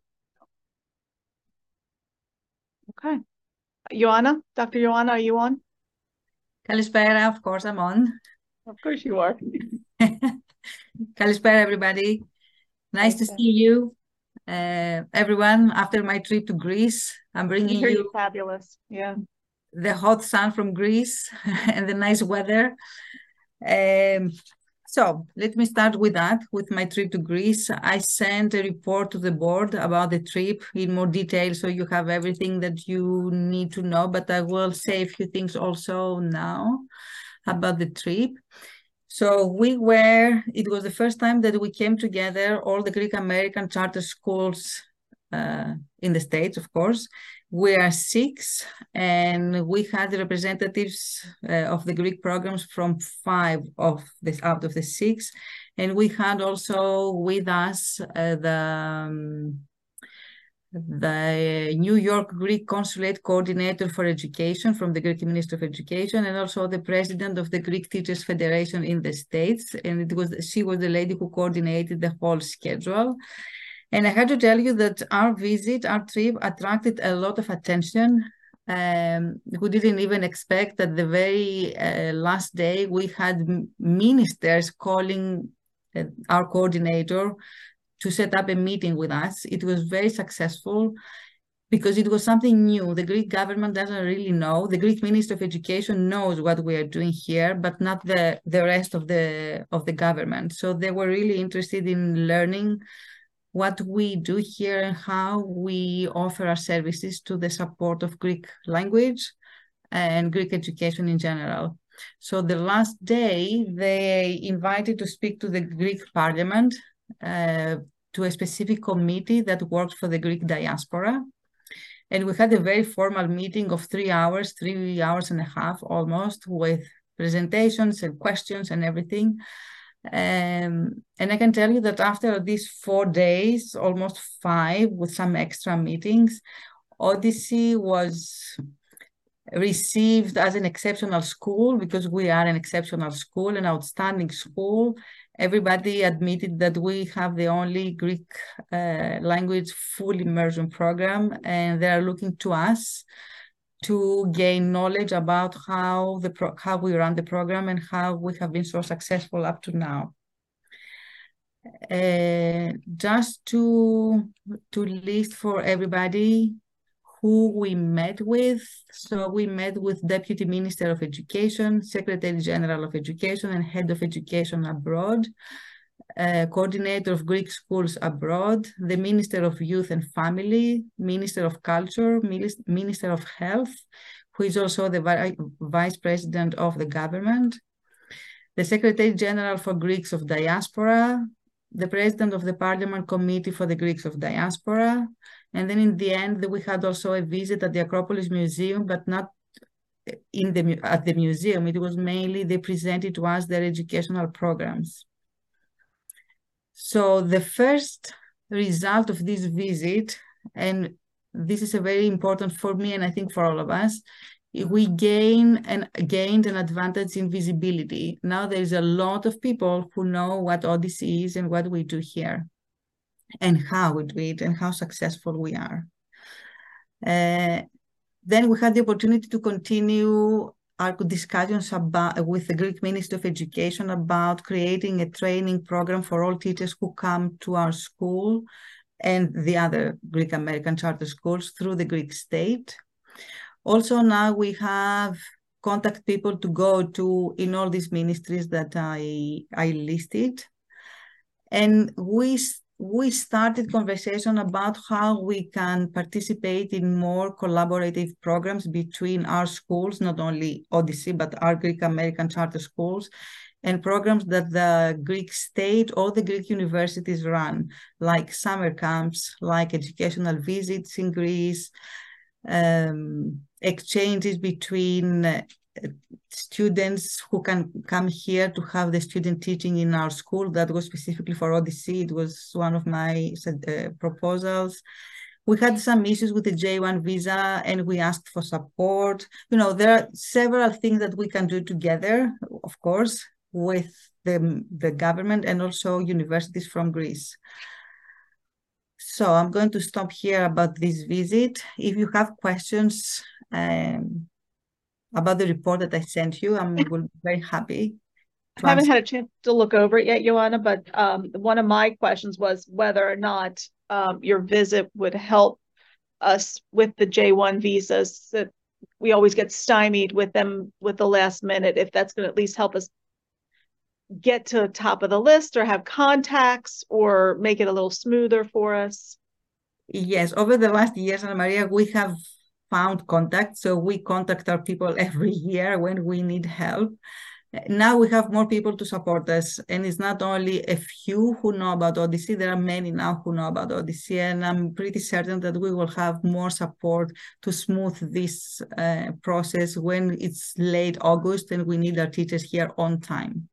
Okay. Joanna, Doctor Joanna, are you on? Kalispera, of course I'm on. Of course you are. Kalispera, everybody. Nice to see you, uh, everyone. After my trip to Greece, I'm bringing You're you fabulous. Yeah. the hot sun from Greece and the nice weather. Um, so let me start with that, with my trip to Greece. I sent a report to the board about the trip in more detail, so you have everything that you need to know, but I will say a few things also now about the trip. So we were, it was the first time that we came together, all the Greek American charter schools uh, in the States, of course. We are six, and we had representatives uh, of the Greek programs from five of this out of the six, and we had also with us uh, the um, the New York Greek Consulate Coordinator for Education from the Greek Ministry of Education, and also the President of the Greek Teachers Federation in the States, and it was she was the lady who coordinated the whole schedule. And I had to tell you that our visit, our trip, attracted a lot of attention. Um, we didn't even expect that the very uh, last day we had ministers calling uh, our coordinator to set up a meeting with us. It was very successful because it was something new. The Greek government doesn't really know. The Greek Ministry of Education knows what we are doing here, but not the, the rest of the, of the government. So they were really interested in learning what we do here and how we offer our services to the support of Greek language and Greek education in general. So the last day, they invited to speak to the Greek Parliament, uh, to a specific committee that works for the Greek diaspora. And we had a very formal meeting of three hours, three hours and a half almost, with presentations and questions and everything. Um, and I can tell you that after these four days, almost five, with some extra meetings, Odyssey was received as an exceptional school because we are an exceptional school, an outstanding school. Everybody admitted that we have the only Greek uh, language full immersion program, and they are looking to us to gain knowledge about how the pro how we run the program and how we have been so successful up to now. Uh, just to to list for everybody who we met with. So we met with Deputy Minister of Education, Secretary General of Education, and Head of Education abroad, uh, Coordinator of Greek Schools abroad, the Minister of Youth and Family, Minister of Culture, Minister of Health, who is also the vi Vice President of the government, the Secretary General for Greeks of Diaspora, the President of the Parliament Committee for the Greeks of Diaspora, and then in the end, we had also a visit at the Acropolis Museum, but not in the at the museum. It was mainly they presented to us their educational programs. So the first result of this visit, and this is a very important for me and I think for all of us, we gain and gained an advantage in visibility. Now there is a lot of people who know what Odyssey is and what we do here, and how we do it, and how successful we are. Uh, then we had the opportunity to continue our discussions about, with the Greek Ministry of Education about creating a training program for all teachers who come to our school and the other Greek American charter schools through the Greek state. Also now we have contact people to go to in all these ministries that I, I listed. And we we started conversation about how we can participate in more collaborative programs between our schools, not only Odyssey, but our Greek American charter schools, and programs that the Greek state or the Greek universities run, like summer camps, like educational visits in Greece, um, exchanges between uh, students who can come here to have the student teaching in our school. That was specifically for Odyssey. It was one of my uh, proposals. We had some issues with the J one visa and we asked for support. You know, there are several things that we can do together, of course, with the, the government and also universities from Greece. So I'm going to stop here about this visit. If you have questions, um, about the report that I sent you, I will be very happy. I haven't had a chance to look over it yet, Joanna, but um, one of my questions was whether or not um, your visit would help us with the J one visas, that we always get stymied with them with the last minute, if that's going to at least help us get to the top of the list or have contacts or make it a little smoother for us. Yes, over the last years, Ana Maria, we have found contact. So we contact our people every year when we need help. Now we have more people to support us. And it's not only a few who know about Odyssey, there are many now who know about Odyssey. And I'm pretty certain that we will have more support to smooth this uh, process when it's late August and we need our teachers here on time.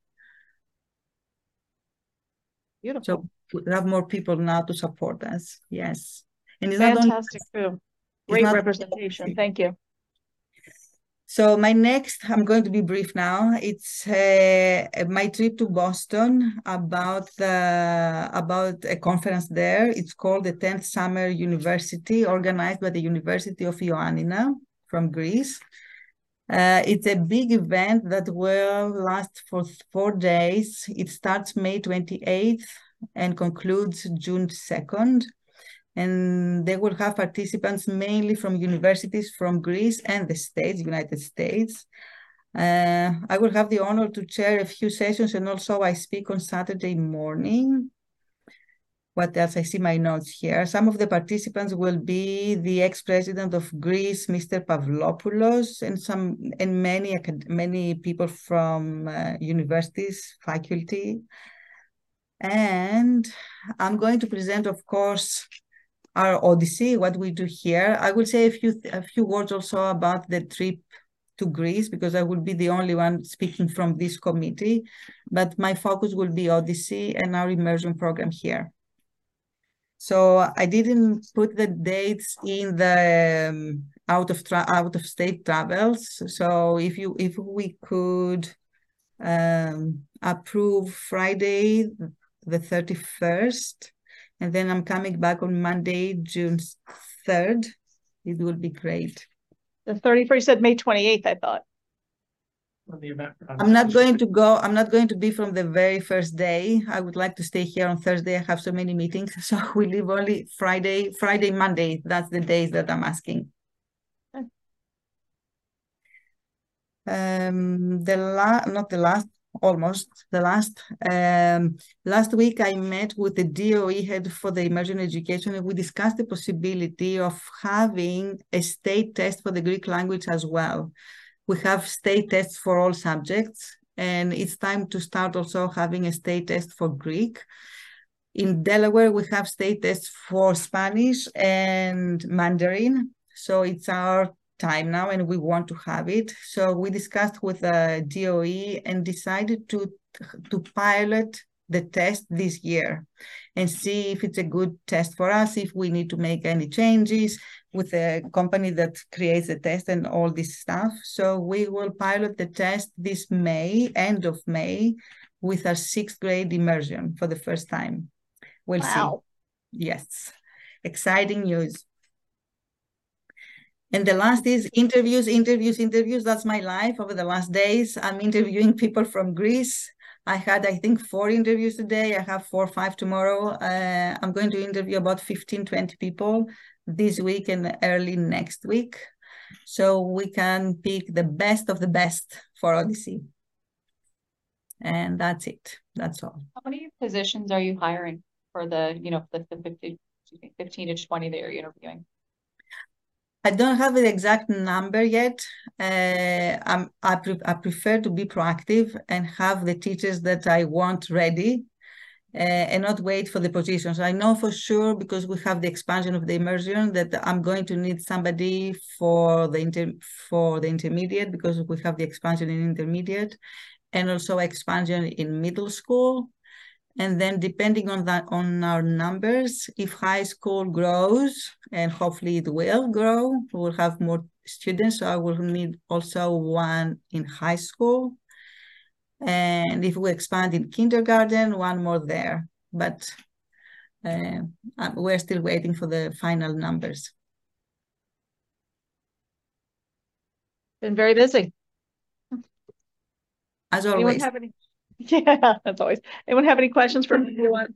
Beautiful. So we have more people now to support us. Yes. And it's fantastic not only, too. Great representation. Thank you. So my next, I'm going to be brief now. It's uh, my trip to Boston about the, about a conference there. It's called the tenth Summer University, organized by the University of Ioannina from Greece. Uh, it's a big event that will last for four days. It starts May twenty-eighth and concludes June second. And they will have participants mainly from universities from Greece and the States, United States. Uh, I will have the honor to chair a few sessions, and also I speak on Saturday morning. What else? I see my notes here. Some of the participants will be the ex-president of Greece, Mister Pavlopoulos, and some and many many people from uh, universities, faculty. And I'm going to present, of course, our Odyssey, what we do here. I will say a few a few words also about the trip to Greece, because I will be the only one speaking from this committee, but my focus will be Odyssey and our immersion program here. So I didn't put the dates in the um, out of tra out of state travels. So if you if we could um, approve Friday the thirty-first, and then I'm coming back on Monday, June third, it would be great. The thirty-first, you said May twenty-eighth, I thought. On the event. I'm not going to go, I'm not going to be from the very first day. I would like to stay here on Thursday. I have so many meetings. So we leave only Friday, Friday, Monday. That's the days that I'm asking. Okay. Um, the la not the last, almost the last. Um, last week I met with the D O E head for the immersion education, and we discussed the possibility of having a state test for the Greek language as well. We have state tests for all subjects, and it's time to start also having a state test for Greek. In Delaware, we have state tests for Spanish and Mandarin. So it's our time now, and we want to have it. So we discussed with the D O E and decided to, to pilot the test this year and see if it's a good test for us, if we need to make any changes with a company that creates the test and all this stuff. So we will pilot the test this May, end of May, with our sixth grade immersion for the first time. We'll Wow. see. Yes, exciting news. And the last is interviews, interviews, interviews. That's my life over the last days. I'm interviewing people from Greece. I had, I think, four interviews today. I have four or five tomorrow. Uh, I'm going to interview about fifteen, twenty people this week and early next week. So we can pick the best of the best for Odyssey. And that's it. That's all. How many positions are you hiring for the, you know, the, the fifty, fifteen to twenty that you're interviewing? I don't have the exact number yet. Uh, I'm, I, pre I prefer to be proactive and have the teachers that I want ready uh, and not wait for the positions. I know for sure, because we have the expansion of the immersion, that I'm going to need somebody for the, inter for the intermediate, because we have the expansion in intermediate, and also expansion in middle school. And then depending on that, on our numbers, if high school grows, and hopefully it will grow, we'll have more students. So I will need also one in high school. And if we expand in kindergarten, one more there. But uh, we're still waiting for the final numbers. Been very busy. As Anyone always. have any? Yeah, that's always. Anyone have any questions for everyone?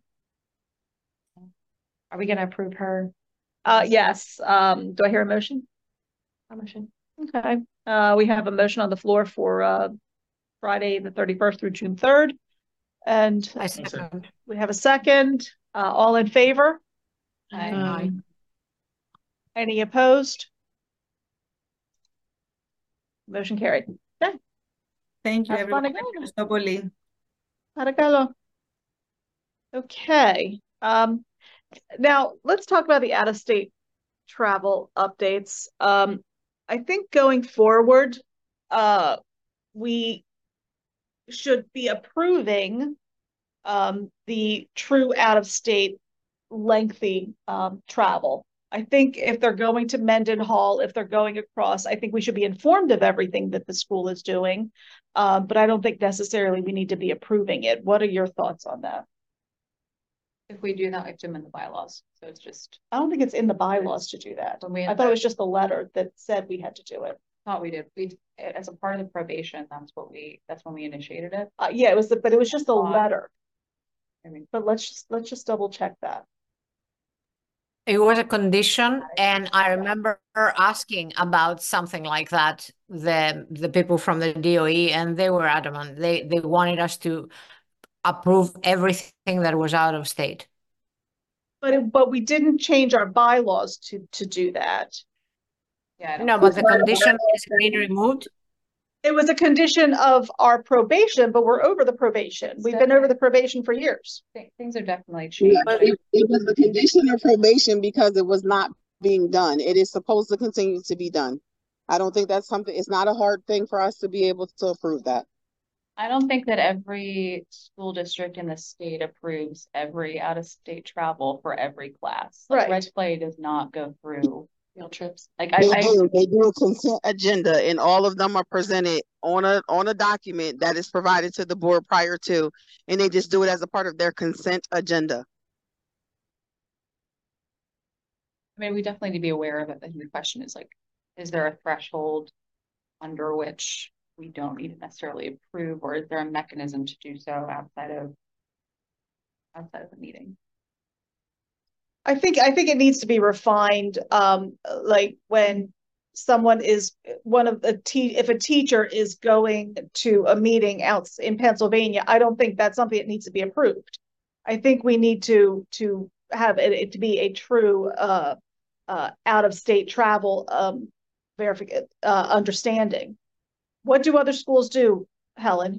Are we going to approve her? Uh, yes. Um, do I hear a motion? A motion. Okay. Uh, we have a motion on the floor for uh, Friday, the thirty-first through June third. And I second. we have a second. Uh, all in favor? Aye. Um, Any opposed? Motion carried. Okay. Thank you, Have fun everyone. again. So πολύ. Paracalo. Okay. Um, now let's talk about the out-of-state travel updates. Um, I think going forward, uh, we should be approving um, the true out-of-state lengthy um, travel. I think if they're going to Mendenhall, if they're going across, I think we should be informed of everything that the school is doing. Uh, but I don't think necessarily we need to be approving it. What are your thoughts on that? If we do that, we have to amend the bylaws. So it's just, I don't think it's in the bylaws to do that. when we I thought it was just the letter that said we had to do it. thought we did, we, as a part of the probation, that's what we, that's when we initiated it. Uh, yeah, it was, the, but it was just a Uh, letter. I mean, But let's just let's just double check that. It was a condition, and I remember asking about something like that, the the people from the D O E, and they were adamant. They they wanted us to approve everything that was out of state. But it, but we didn't change our bylaws to to do that. yeah, I don't- No, but the condition is being removed. It was a condition of our probation, but we're over the probation. We've been over the probation for years. thi- things are definitely Yeah, changing. it, it was a condition of probation because it was not being done. It is supposed to continue to be done. I don't think that's something, it's not a hard thing for us to be able to approve that. I don't think that every school district in the state approves every out-of-state travel for every class. Like, Right. Red Clay does not go through field trips. Like I, They I do, they do a consent agenda and all of them are presented on a, on a document that is provided to the board prior to, and they just do it as a part of their consent agenda. I mean, we definitely need to be aware of it. I think the question is like, is there a threshold under which we don't need to necessarily approve, or is there a mechanism to do so outside of outside of the meeting? I think, I think it needs to be refined, um, like when someone is, one of the te- if a teacher is going to a meeting out in Pennsylvania, I don't think that's something that needs to be approved. I think we need to, to have it, it to be a true, uh, uh, out-of-state travel, um, verification, uh, understanding. What do other schools do, Helen?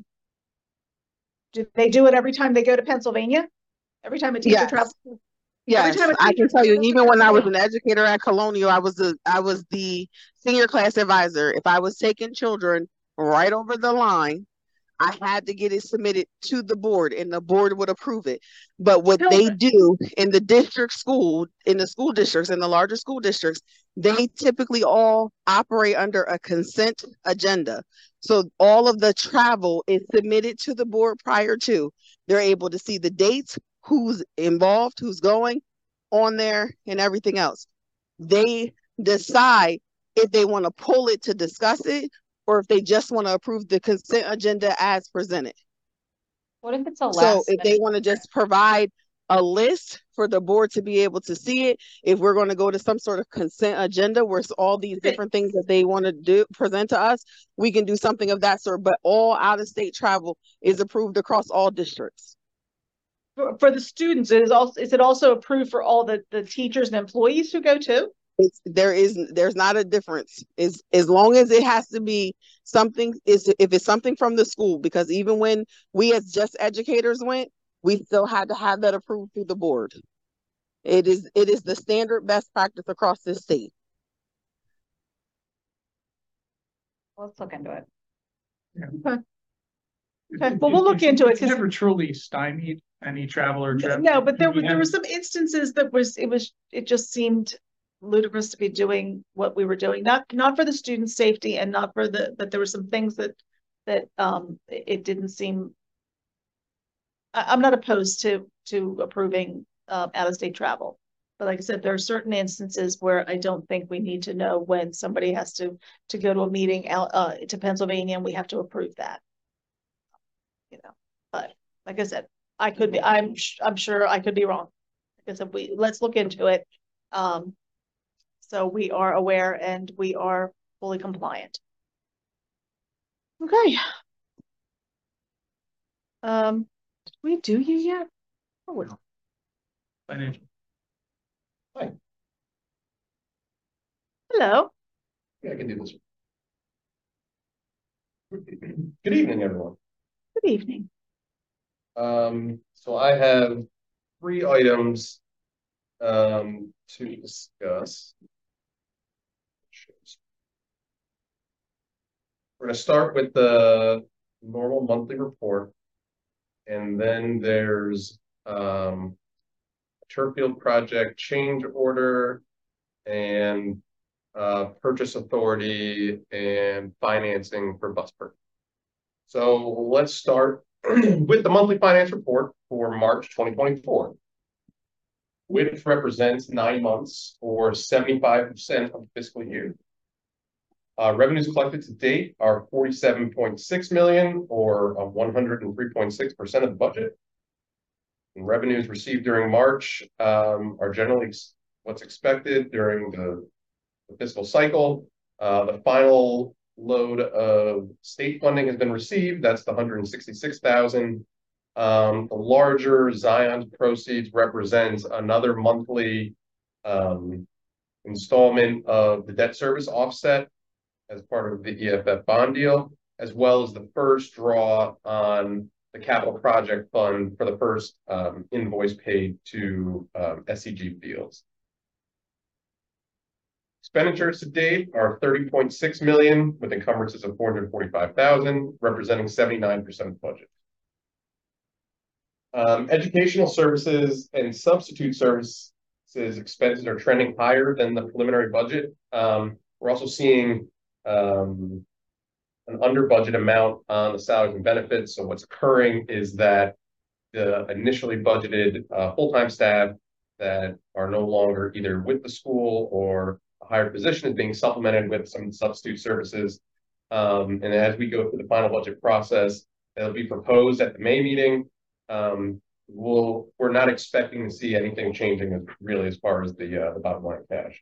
Do they do it every time they go to Pennsylvania? Every time a teacher Yes. travels? Yes, time a I teacher can tell you, travels to even when I was Pennsylvania. an educator at Colonial, I was the, I was the senior class advisor. If I was taking children right over the line, I had to get it submitted to the board and the board would approve it. But what they Children. do in the district school, in the school districts, in the larger school districts, they typically all operate under a consent agenda. So all of the travel is submitted to the board prior to. They're able to see the dates, who's involved, who's going on there, and everything else. They decide if they want to pull it to discuss it or if they just want to approve the consent agenda as presented. What if it's a So last if they minute? want to just provide a list for the board to be able to see it, if we're going to go to some sort of consent agenda where it's all these different things that they want to do, present to us, we can do something of that sort. But all out-of-state travel is approved across all districts. For, for the students, it is also, is it also approved for all the, the teachers and employees who go too? It's, there is, there's not a difference. Is as long as it has to be something, is if it's something from the school, because even when we as just educators went, we still had to have that approved through the board. It is, it is the standard best practice across this state. Let's look into it. Okay. Okay, well, we'll look into it, It's 'cause- never truly stymied any travel or trip. No, but there We were, there were have- some instances that was, it was, it just seemed ludicrous to be doing what we were doing, not, not for the student safety and not for the, but there were some things that, that, um, it it didn't seem. I, I'm not opposed to, to approving, uh, out-of-state travel. But like I said, there are certain instances where I don't think we need to know when somebody has to, to go to a meeting out, uh, to Pennsylvania, and we have to approve that. You know, but like I said, I could be, I'm, I'm sure I could be wrong. Because if we, let's look into it. Um, so we are aware and we are fully compliant. Okay. Um, did we do you yet? Oh, we- Financial. Hi, Hello. yeah, I can do this. Good evening, everyone. Good evening. Um, so I have three items um to discuss. We're gonna start with the normal monthly report. And then there's um a turf field project change order and uh purchase authority and financing for Busper. So let's start with the monthly finance report for March twenty twenty-four. Which represents nine months or seventy-five percent of the fiscal year. Uh, revenues collected to date are forty-seven point six million or uh, one hundred three point six percent of the budget. And revenues received during March um, are generally what's expected during the, the fiscal cycle. Uh, the final load of state funding has been received. That's the one hundred sixty-six thousand. Um, the larger Zion's proceeds represents another monthly um, installment of the debt service offset as part of the E F F bond deal, as well as the first draw on the capital project fund for the first um, invoice paid to um, S C G Fields. Expenditures to date are thirty point six million with encumbrances of four hundred forty-five thousand, representing seventy-nine percent of budget. Um, educational services and substitute services expenses are trending higher than the preliminary budget. Um, we're also seeing um, an under budget amount on the salaries and benefits. So what's occurring is that the initially budgeted uh, full-time staff that are no longer either with the school or a higher position is being supplemented with some substitute services. Um, and as we go through the final budget process, that'll be proposed at the May meeting. Um, we'll, we're not expecting to see anything changing as, really as far as the, uh, the bottom line cash.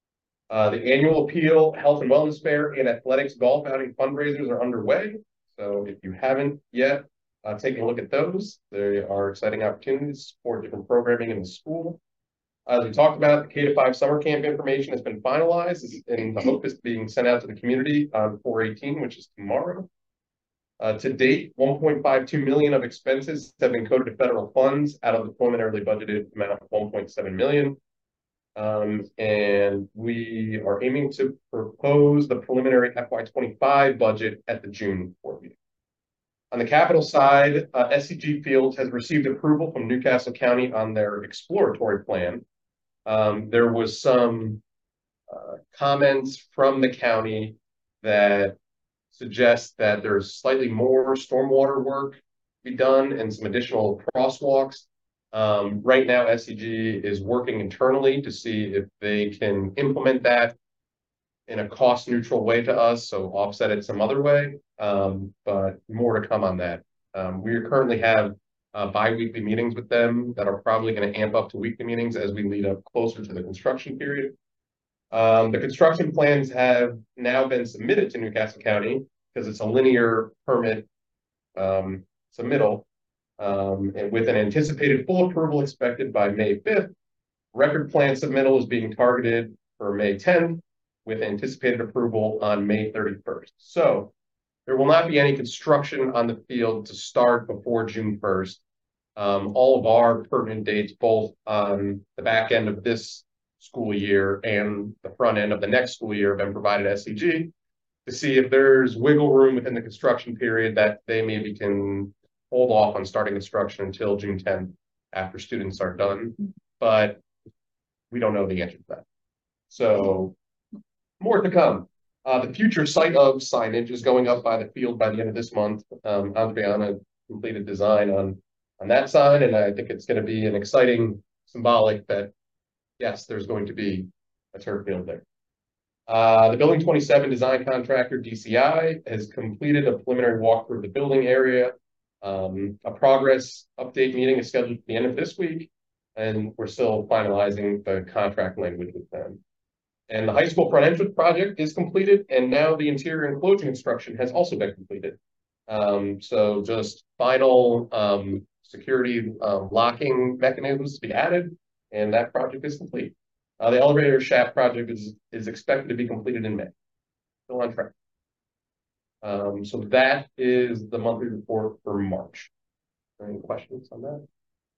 Uh, the annual appeal, health and wellness fair, and athletics golf outing fundraisers are underway. So if you haven't yet uh, taken a look at those, they are exciting opportunities for different programming in the school. As we talked about, the K to five summer camp information has been finalized, and the hope is being sent out to the community on four eighteen, which is tomorrow. Uh, to date, one point five two million of expenses have been coded to federal funds out of the preliminarily budgeted amount of one point seven million. Um, and we are aiming to propose the preliminary F Y twenty-five budget at the June board meeting. On the capital side, uh, S C G Fields has received approval from Newcastle County on their exploratory plan. Um, there was some uh, comments from the county that suggest that there's slightly more stormwater work to be done and some additional crosswalks. Um, right now, S C G is working internally to see if they can implement that in a cost neutral way to us, so offset it some other way, um, but more to come on that. Um, we currently have uh, bi-weekly meetings with them that are probably going to amp up to weekly meetings as we lead up closer to the construction period. Um, the construction plans have now been submitted to Newcastle County because it's a linear permit um, submittal, um, and with an anticipated full approval expected by May fifth. Record plan submittal is being targeted for May tenth, with anticipated approval on May thirty-first. So there will not be any construction on the field to start before June first. Um, all of our pertinent dates, both on the back end of this school year and the front end of the next school year, have been provided to S C G to see if there's wiggle room within the construction period that they maybe can hold off on starting construction until June tenth after students are done. But we don't know the answer to that. So more to come. Uh, the future site of signage is going up by the field by the end of this month. Um, Adriana completed design on, on that sign, and I think it's going to be an exciting symbolic that, yes, there's going to be a turf field there. Uh, the Building twenty-seven design contractor, D C I, has completed a preliminary walkthrough of the building area. Um, a progress update meeting is scheduled at the end of this week, and we're still finalizing the contract language with them. And the high school front entrance project is completed, and now the interior enclosure construction has also been completed. Um, so just final um, security um, locking mechanisms to be added, and that project is complete. Uh, the elevator shaft project is, is expected to be completed in May. Still on track. Um, so that is the monthly report for March. Any questions on that?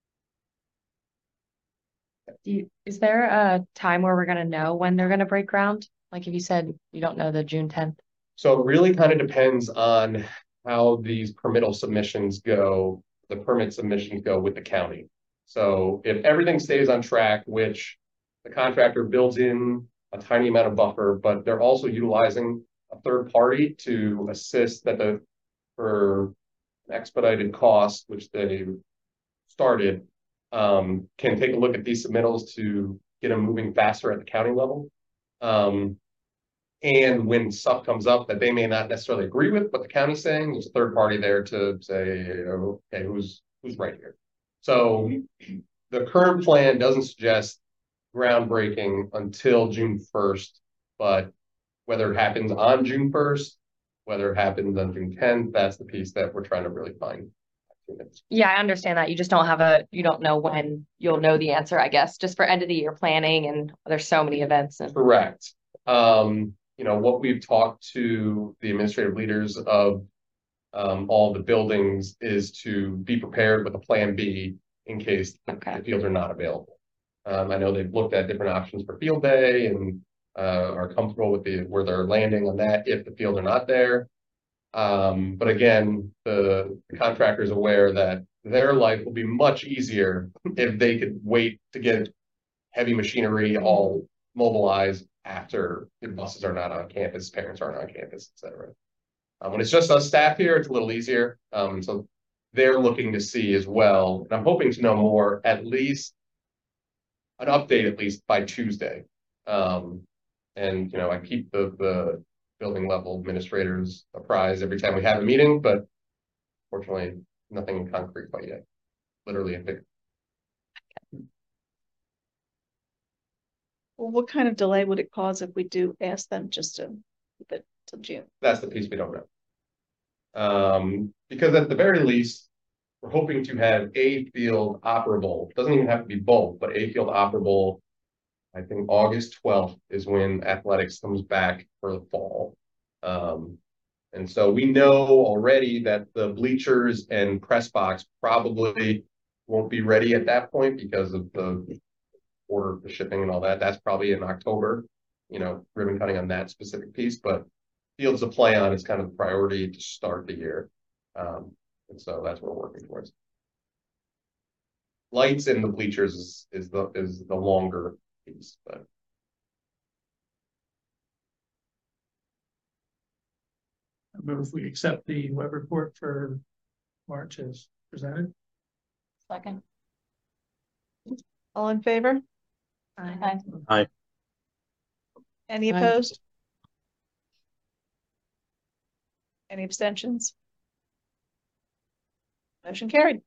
Do you, is there a time where we're gonna know when they're gonna break ground? Like if you said you don't know the June tenth. So it really kind of depends on how these permittal submissions go, the permit submissions go with the county. So if everything stays on track, which the contractor builds in a tiny amount of buffer, but they're also utilizing a third party to assist that the for expedited cost, which they started, um, can take a look at these submittals to get them moving faster at the county level. Um, and when stuff comes up that they may not necessarily agree with what the county's saying, there's a third party there to say, okay, who's who's right here. So the current plan doesn't suggest groundbreaking until June first, but whether it happens on June first, whether it happens on June tenth, that's the piece that we're trying to really find. Yeah, I understand that. You just don't have a, you don't know when you'll know the answer, I guess, just for end of the year planning, and there's so many events. And... Correct. Um, you know, what we've talked to the administrative leaders of um, all the buildings is to be prepared with a plan B in case okay. the fields are not available. Um, I know they've looked at different options for field day and uh, are comfortable with the, where they're landing on that if the fields are not there. Um, but again, the, the contractor is aware that their life will be much easier if they could wait to get heavy machinery all mobilized after the buses are not on campus, parents aren't on campus, et cetera. Um, when it's just us staff here, it's a little easier. Um, so they're looking to see as well, and I'm hoping to know more, at least an update at least by Tuesday. Um, and you know, I keep the the building level administrators apprised every time we have a meeting, but fortunately, nothing in concrete quite yet. Literally a big. Well, what kind of delay would it cause if we do ask them just to keep it till June? That's the piece we don't know. Um, because at the very least, we're hoping to have a field operable. Doesn't even have to be both, but a field operable. I think August twelfth is when athletics comes back for the fall. Um, and so we know already that the bleachers and press box probably won't be ready at that point because of the order, the shipping and all that. That's probably in October, you know, ribbon cutting on that specific piece, but fields to play on is kind of the priority to start the year. Um, and so that's what we're working towards. Lights in the bleachers is, is the is the longer piece, but I move we accept the web report for March as presented. Second. All in favor? Aye. Aye. Any Aye. opposed? Any abstentions? Motion carried.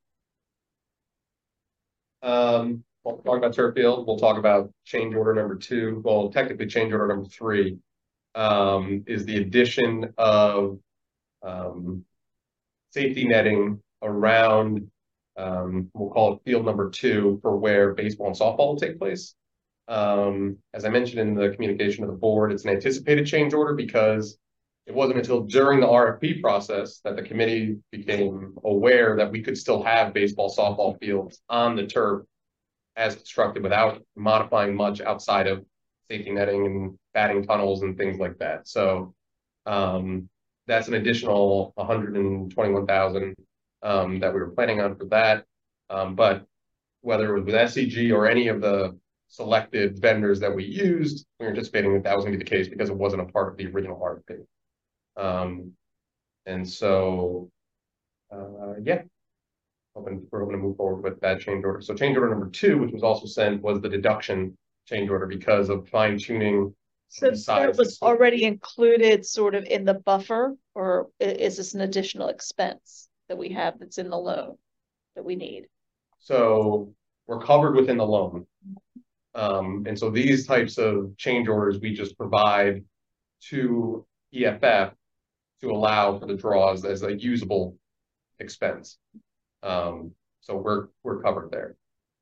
Um, we'll talk about turf field. We'll talk about change order number two. Well, technically change order number three um, is the addition of um, safety netting around, um, we'll call it field number two for where baseball and softball will take place. Um, as I mentioned in the communication to the board, it's an anticipated change order because it wasn't until during the R F P process that the committee became aware that we could still have baseball, softball fields on the turf as constructed without modifying much outside of safety netting and batting tunnels and things like that. So um, that's an additional one hundred twenty-one thousand um, that we were planning on for that. Um, but whether it was with S C G or any of the selected vendors that we used, we were anticipating that that was going to be the case because it wasn't a part of the original R F P. Um, and so, uh, yeah, hoping, we're hoping to move forward with that change order. So change order number two, which was also sent, was the deduction change order because of fine tuning. So that was already included sort of in the buffer, or i- is this an additional expense that we have that's in the loan that we need? So we're covered within the loan. Um, and so these types of change orders, we just provide to E F F to allow for the draws as a usable expense. Um, so we're, we're covered there.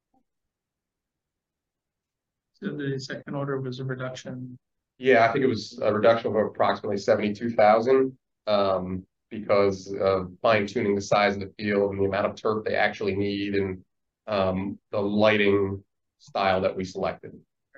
So the second order was a reduction. Yeah, I think it was a reduction of approximately seventy-two thousand, um, because of fine tuning the size of the field and the amount of turf they actually need and, um, the lighting style that we selected.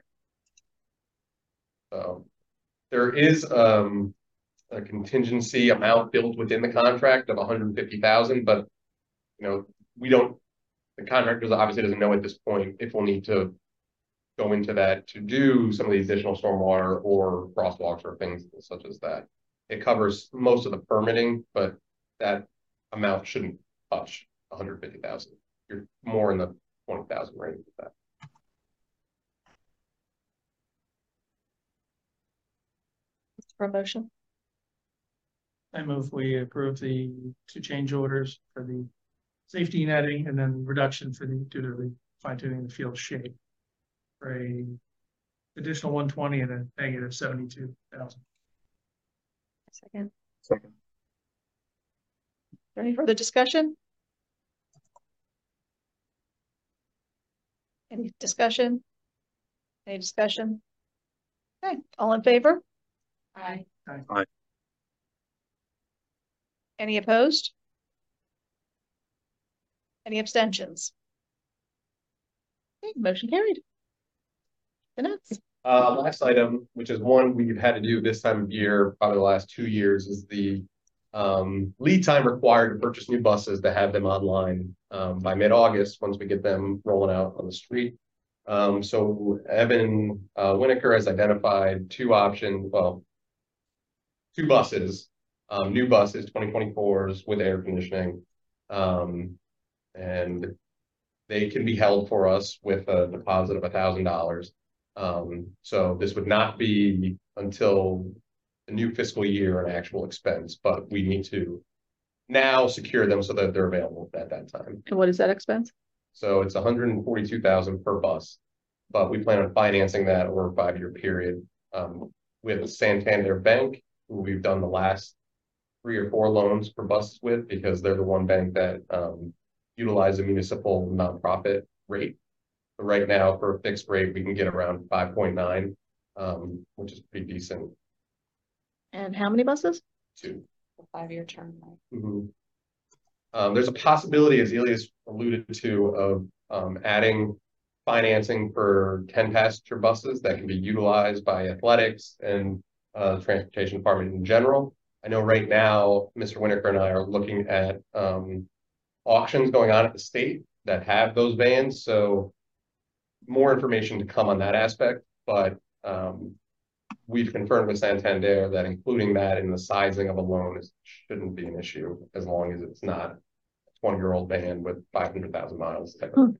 So there is, um, a contingency amount built within the contract of one hundred fifty thousand, but you know, we don't, the contractor obviously doesn't know at this point if we'll need to go into that to do some of the additional stormwater or crosswalks or things such as that. It covers most of the permitting, but that amount shouldn't touch one hundred fifty thousand. You're more in the twenty thousand range with that. Promotion. I move we approve the two change orders for the safety netting and then reduction for the, due to the fine tuning the field shape. For a additional one twenty and a negative seventy-two thousand. Second. Second. Is there any further discussion? Any discussion? Any discussion? Okay, all in favor? Aye. Aye. Any opposed? Any abstentions? Okay, motion carried. Minutes. Uh, last item, which is one we've had to do this time of year, probably the last two years, is the um, lead time required to purchase new buses to have them online um, by mid-August, once we get them rolling out on the street. Um, so Evan uh, Winokur has identified two options, well, two buses, um, new buses, twenty twenty-fours with air conditioning. Um, and they can be held for us with a deposit of a thousand dollars. Um, so this would not be until the new fiscal year an actual expense, but we need to now secure them so that they're available at that time. And what is that expense? So it's one hundred forty-two thousand dollars per bus, but we plan on financing that over a five-year period um, with Santander Bank, who we've done the last three or four loans for buses with, because they're the one bank that um, utilize a municipal nonprofit rate. But right now, for a fixed rate, we can get around five point nine, um, which is pretty decent And how many buses? too. A five-year term. right? Mhm. Um, there's a possibility, as Elias alluded to, of um, adding financing for ten passenger buses that can be utilized by athletics and uh, the transportation department in general. I know right now, Mister Winokur and I are looking at um, auctions going on at the state that have those vans. So more information to come on that aspect, but um, we've confirmed with Santander that including that in the sizing of a loan is, shouldn't be an issue, as long as it's not a twenty-year-old van with five hundred thousand miles. Type of.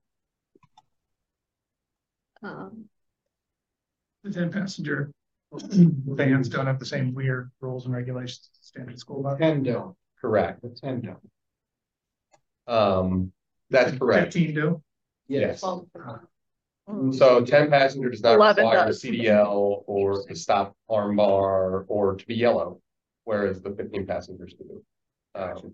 Um, The ten passenger vans don't have the same weird rules and regulations as standard school bus. Ten don't, Correct. the ten don't. Um, that's correct. Fifteen do. Yes. Well, So ten passenger does not eleven require a does. C D L or a stop arm bar or to be yellow, whereas the fifteen passengers do. Um,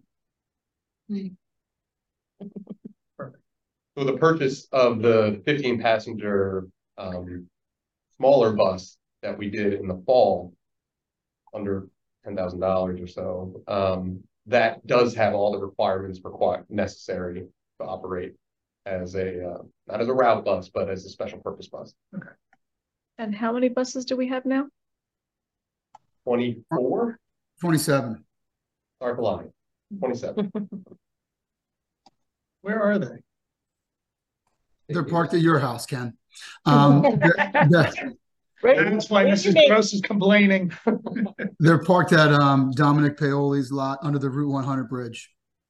So the purchase of the fifteen passenger um smaller bus that we did in the fall under ten thousand dollars or so, um, that does have all the requirements required necessary to operate as a uh, not as a route bus, but as a special purpose bus. And how many buses do we have now? Twenty-four, Twenty-seven. start the line, twenty-seven. Where are they? They're parked at your house, Ken. Um, the- That's why Missus Gross is complaining. they're parked at um, Dominic Paoli's lot under the Route one hundred bridge.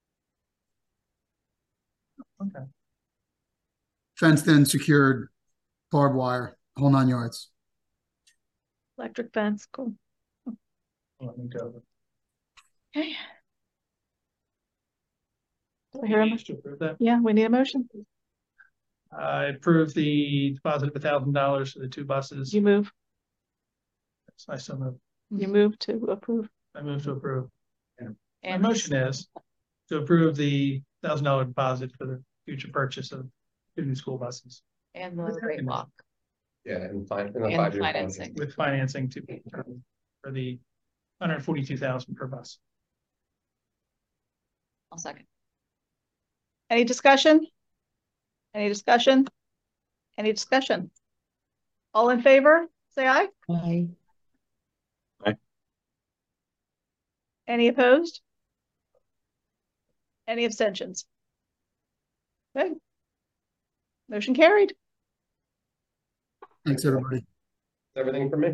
Okay. Fenced in, secured, barbed wire, whole nine yards. Electric fence, cool. Let me go. Okay. Do I hear a motion? To approve that. Yeah, we need a motion. I approve the deposit of a thousand dollars for the two buses. You move, I still move. you move to approve. I move to approve. My And motion is to approve the thousand dollar deposit for the future purchase of two new school buses And the rate lock. Yeah, and fine, and the And five-year financing. with financing to be determined for the one hundred forty-two thousand per bus. I'll second. Any discussion? Any discussion? Any discussion? All in favor, say aye. Aye. Any opposed? Any abstentions? Okay. Motion carried. Thanks, everybody. Everything for me.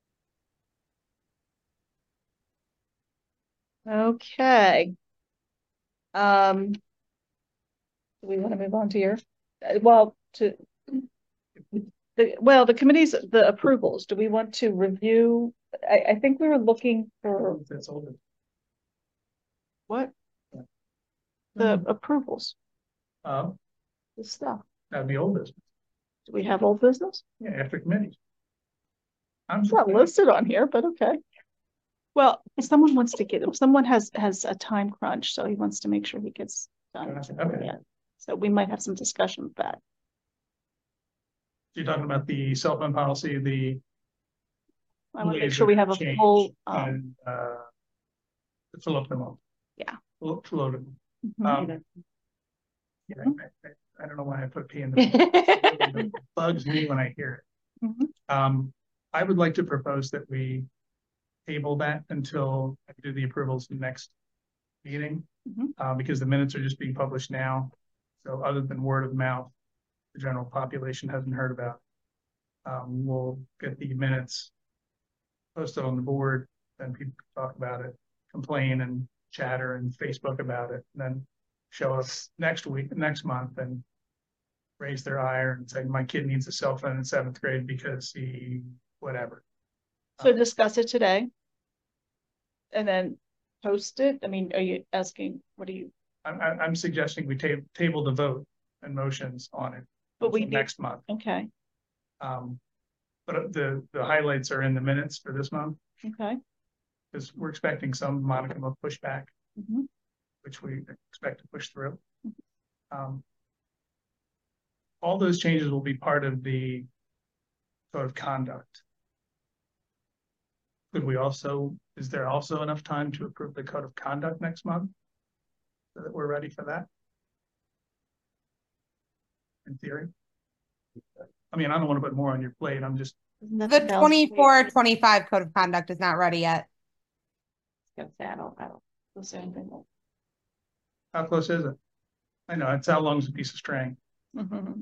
Okay. Um. Do we want to move on to your, uh, well, to the, well, the committees, the approvals, do we want to review? I, I think we were looking for That's older. what? The approvals, Oh, the stuff. that'd be old business. Do we have old business? Yeah, after committees. I'm It's not listed on here, but okay. Well, if someone wants to get, if someone has, has a time crunch, so he wants to make sure he gets done. Okay. Yeah. So we might have some discussion with that. You're talking about the cell phone policy, the. I want to make sure we have a change full, um, And, uh. The fill up the month. Yeah. Fill fill up the month. mhm. Um, yeah, I, I- I don't know why I put P in the. It bugs me when I hear Mhm. Um, I would like to propose that we table that until I do the approvals next meeting. Mhm. Uh, because the minutes are just being published now. So other than word of mouth, the general population hasn't heard about. Um, we'll get the minutes posted on the board, then people can talk about it, complain and chatter and Facebook about it, and then show up next week, next month and raise their ire and say, my kid needs a cell phone in seventh grade because he, whatever. So discuss it today. And then post it. I mean, are you asking, what do you, I'm, I'm I'm suggesting we ta- table the vote and motions on it. But we until need- next month. okay, Um, but the, the highlights are in the minutes for this month, okay. because we're expecting some modicum of pushback, Mhm. which we expect to push through. Um, all those changes will be part of the code of conduct. Could we also, is there also enough time to approve the code of conduct next month? So that we're ready for that? In theory? I mean, I don't want to put more on your plate. I'm just. The twenty-four twenty-five code of conduct is not ready yet. I was gonna say, I don't, I don't, the same thing. How close is it? I know, it's how long is a piece of string? Mhm.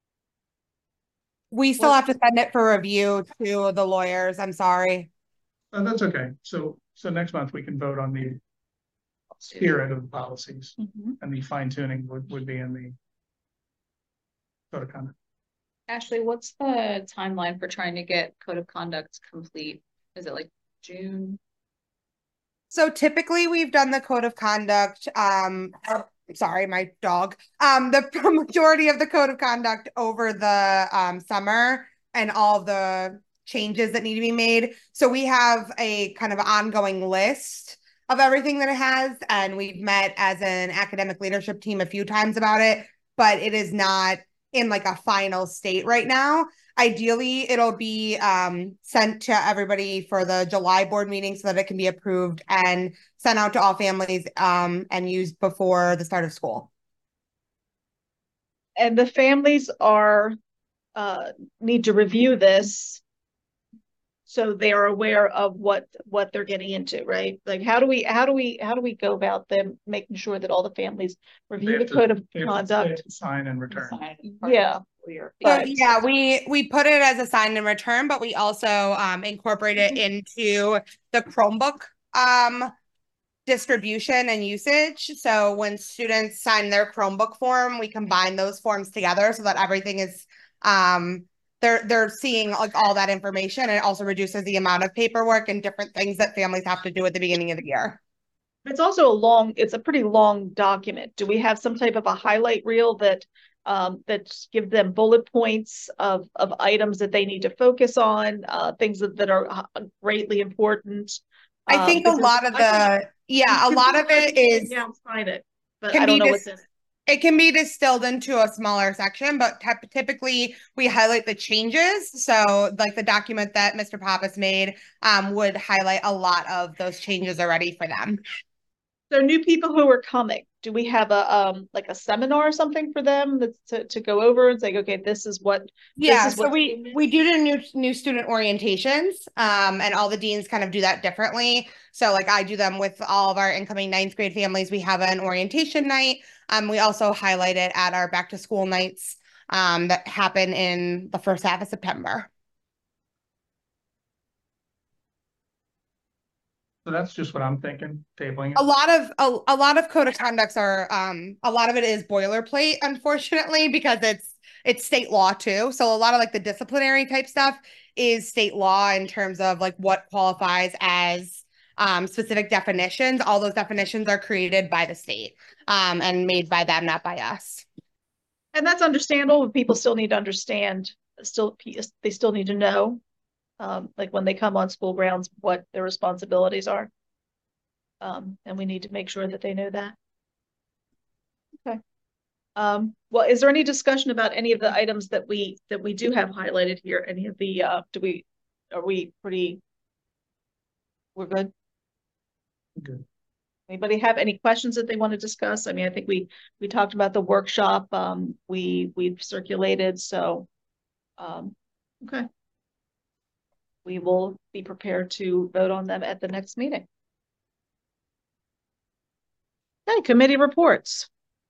We still have to send it for review to the lawyers. I'm sorry. Oh, that's okay. So, so next month we can vote on the spirit of the policies, Mhm. and the fine tuning would, would be in the code of conduct. Ashley, what's the timeline for trying to get code of conduct complete? Is it like June? So typically we've done the code of conduct, um, oh, sorry, my dog, um, the majority of the code of conduct over the, um, summer and all the changes that need to be made. So we have a kind of ongoing list of everything that it has, and we've met as an academic leadership team a few times about it, but it is not in like a final state right now. Ideally, it'll be um, sent to everybody for the July board meeting so that it can be approved and sent out to all families um, and used before the start of school. And the families are, uh, need to review this. So they're aware of what, what they're getting into, right? Like, how do we, how do we, how do we go about them making sure that all the families They review the have to- code of they have to- they have conduct? to Sign and return. Yeah. So But- yeah, we we put it as a sign and return, but we also um, incorporate it into the Chromebook um, distribution and usage. So when students sign their Chromebook form, we combine those forms together so that everything is um, they're they're seeing like all that information. And it also reduces the amount of paperwork and different things that families have to do at the beginning of the year. It's also a long, it's a pretty long document. Do we have some type of a highlight reel that um that give them bullet points of of items that they need to focus on, uh things that, that are uh, greatly important? I Um, think a because lot of I the yeah, a lot of it is yeah, sign it, but can I don't be know dis- what's in. it can be distilled into a smaller section, but typ- typically we highlight the changes. So like the document that Mister Pappas made um, would highlight a lot of those changes already for them. So new people who are coming, do we have a um like a seminar or something for them that's to, to go over and say, okay, this is what Yeah, this is so what we we do the new new student orientations, um, and all the deans kind of do that differently. So like I do them with all of our incoming ninth grade families. We have an orientation night. Um, we also highlight it at our back to school nights um, that happen in the first half of September. So that's just what I'm thinking, tabling it. A lot of a, a lot of code of conducts are um a lot of it is boilerplate, unfortunately, because it's it's state law too. So a lot of like the disciplinary type stuff is state law in terms of like what qualifies as um specific definitions. All those definitions are created by the state um and made by them, not by us. And that's understandable, but people still need to understand, still, they still need to know, um, like when they come on school grounds, what their responsibilities are. Um, and we need to make sure that they know that. Okay. Um, well, is there any discussion about any of the items that we, that we do have highlighted here? Any of the, uh, do we, are we pretty, we're good? Good. Anybody have any questions that they want to discuss? I mean, I think we, we talked about the workshop, um, we, we've circulated, so, um, okay. we will be prepared to vote on them at the next meeting. Okay, committee reports.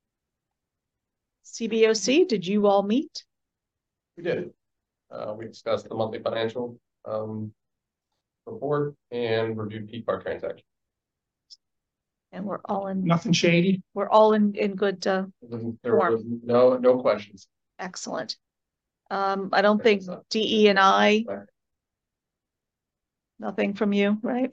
C B O C, did you all meet? We did. Uh, we discussed the monthly financial, um, report and reviewed P CAR transaction. And we're all in, Nothing shady. we're all in, in good, uh, There was no, no questions. excellent. Um, I don't think D E and I, nothing from you, right?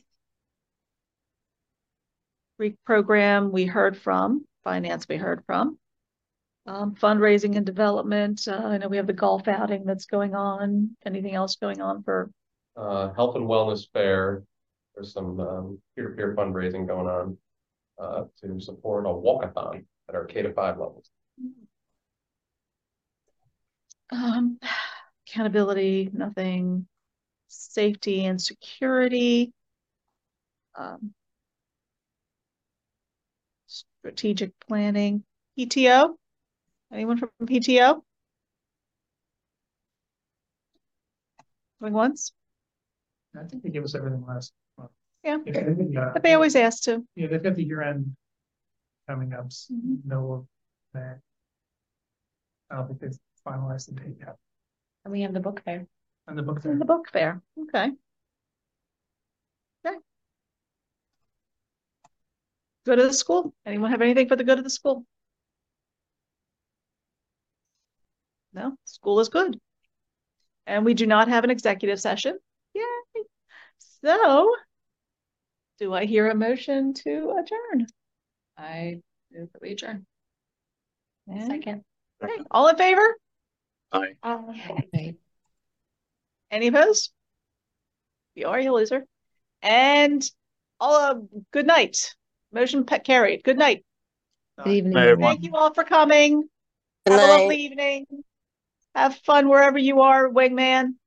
Greek program, we heard from, finance, we heard from. Um, fundraising and development, uh, I know we have the golf outing that's going on. Anything else going on for? Uh, health and wellness fair. There's some, um, peer-to-peer fundraising going on, uh, to support a walkathon at our K to five levels. Um, accountability, nothing. Safety and security. Um, strategic planning, P T O. Anyone from P T O? Going once? I think they gave us everything last month. Yeah, Yeah. but they always ask to. Yeah, they've got the year end coming up. s- Mhm. No of that. I don't think they've finalized the date yet. And we have the book fair. And the book In there. the book fair, okay. Okay. Good of the school. Anyone have anything for the good of the school? No, school is good. And we do not have an executive session. Yay. So, do I hear a motion to adjourn? I move that we adjourn. And- Second. Okay, all in favor? Aye. Okay. Any opposed? You are a loser. And all uh, good night. Motion pa- carried. Good night. Good evening, Bye, everyone. Thank you all for coming. Good Have a night. lovely evening. Have fun wherever you are, wingman.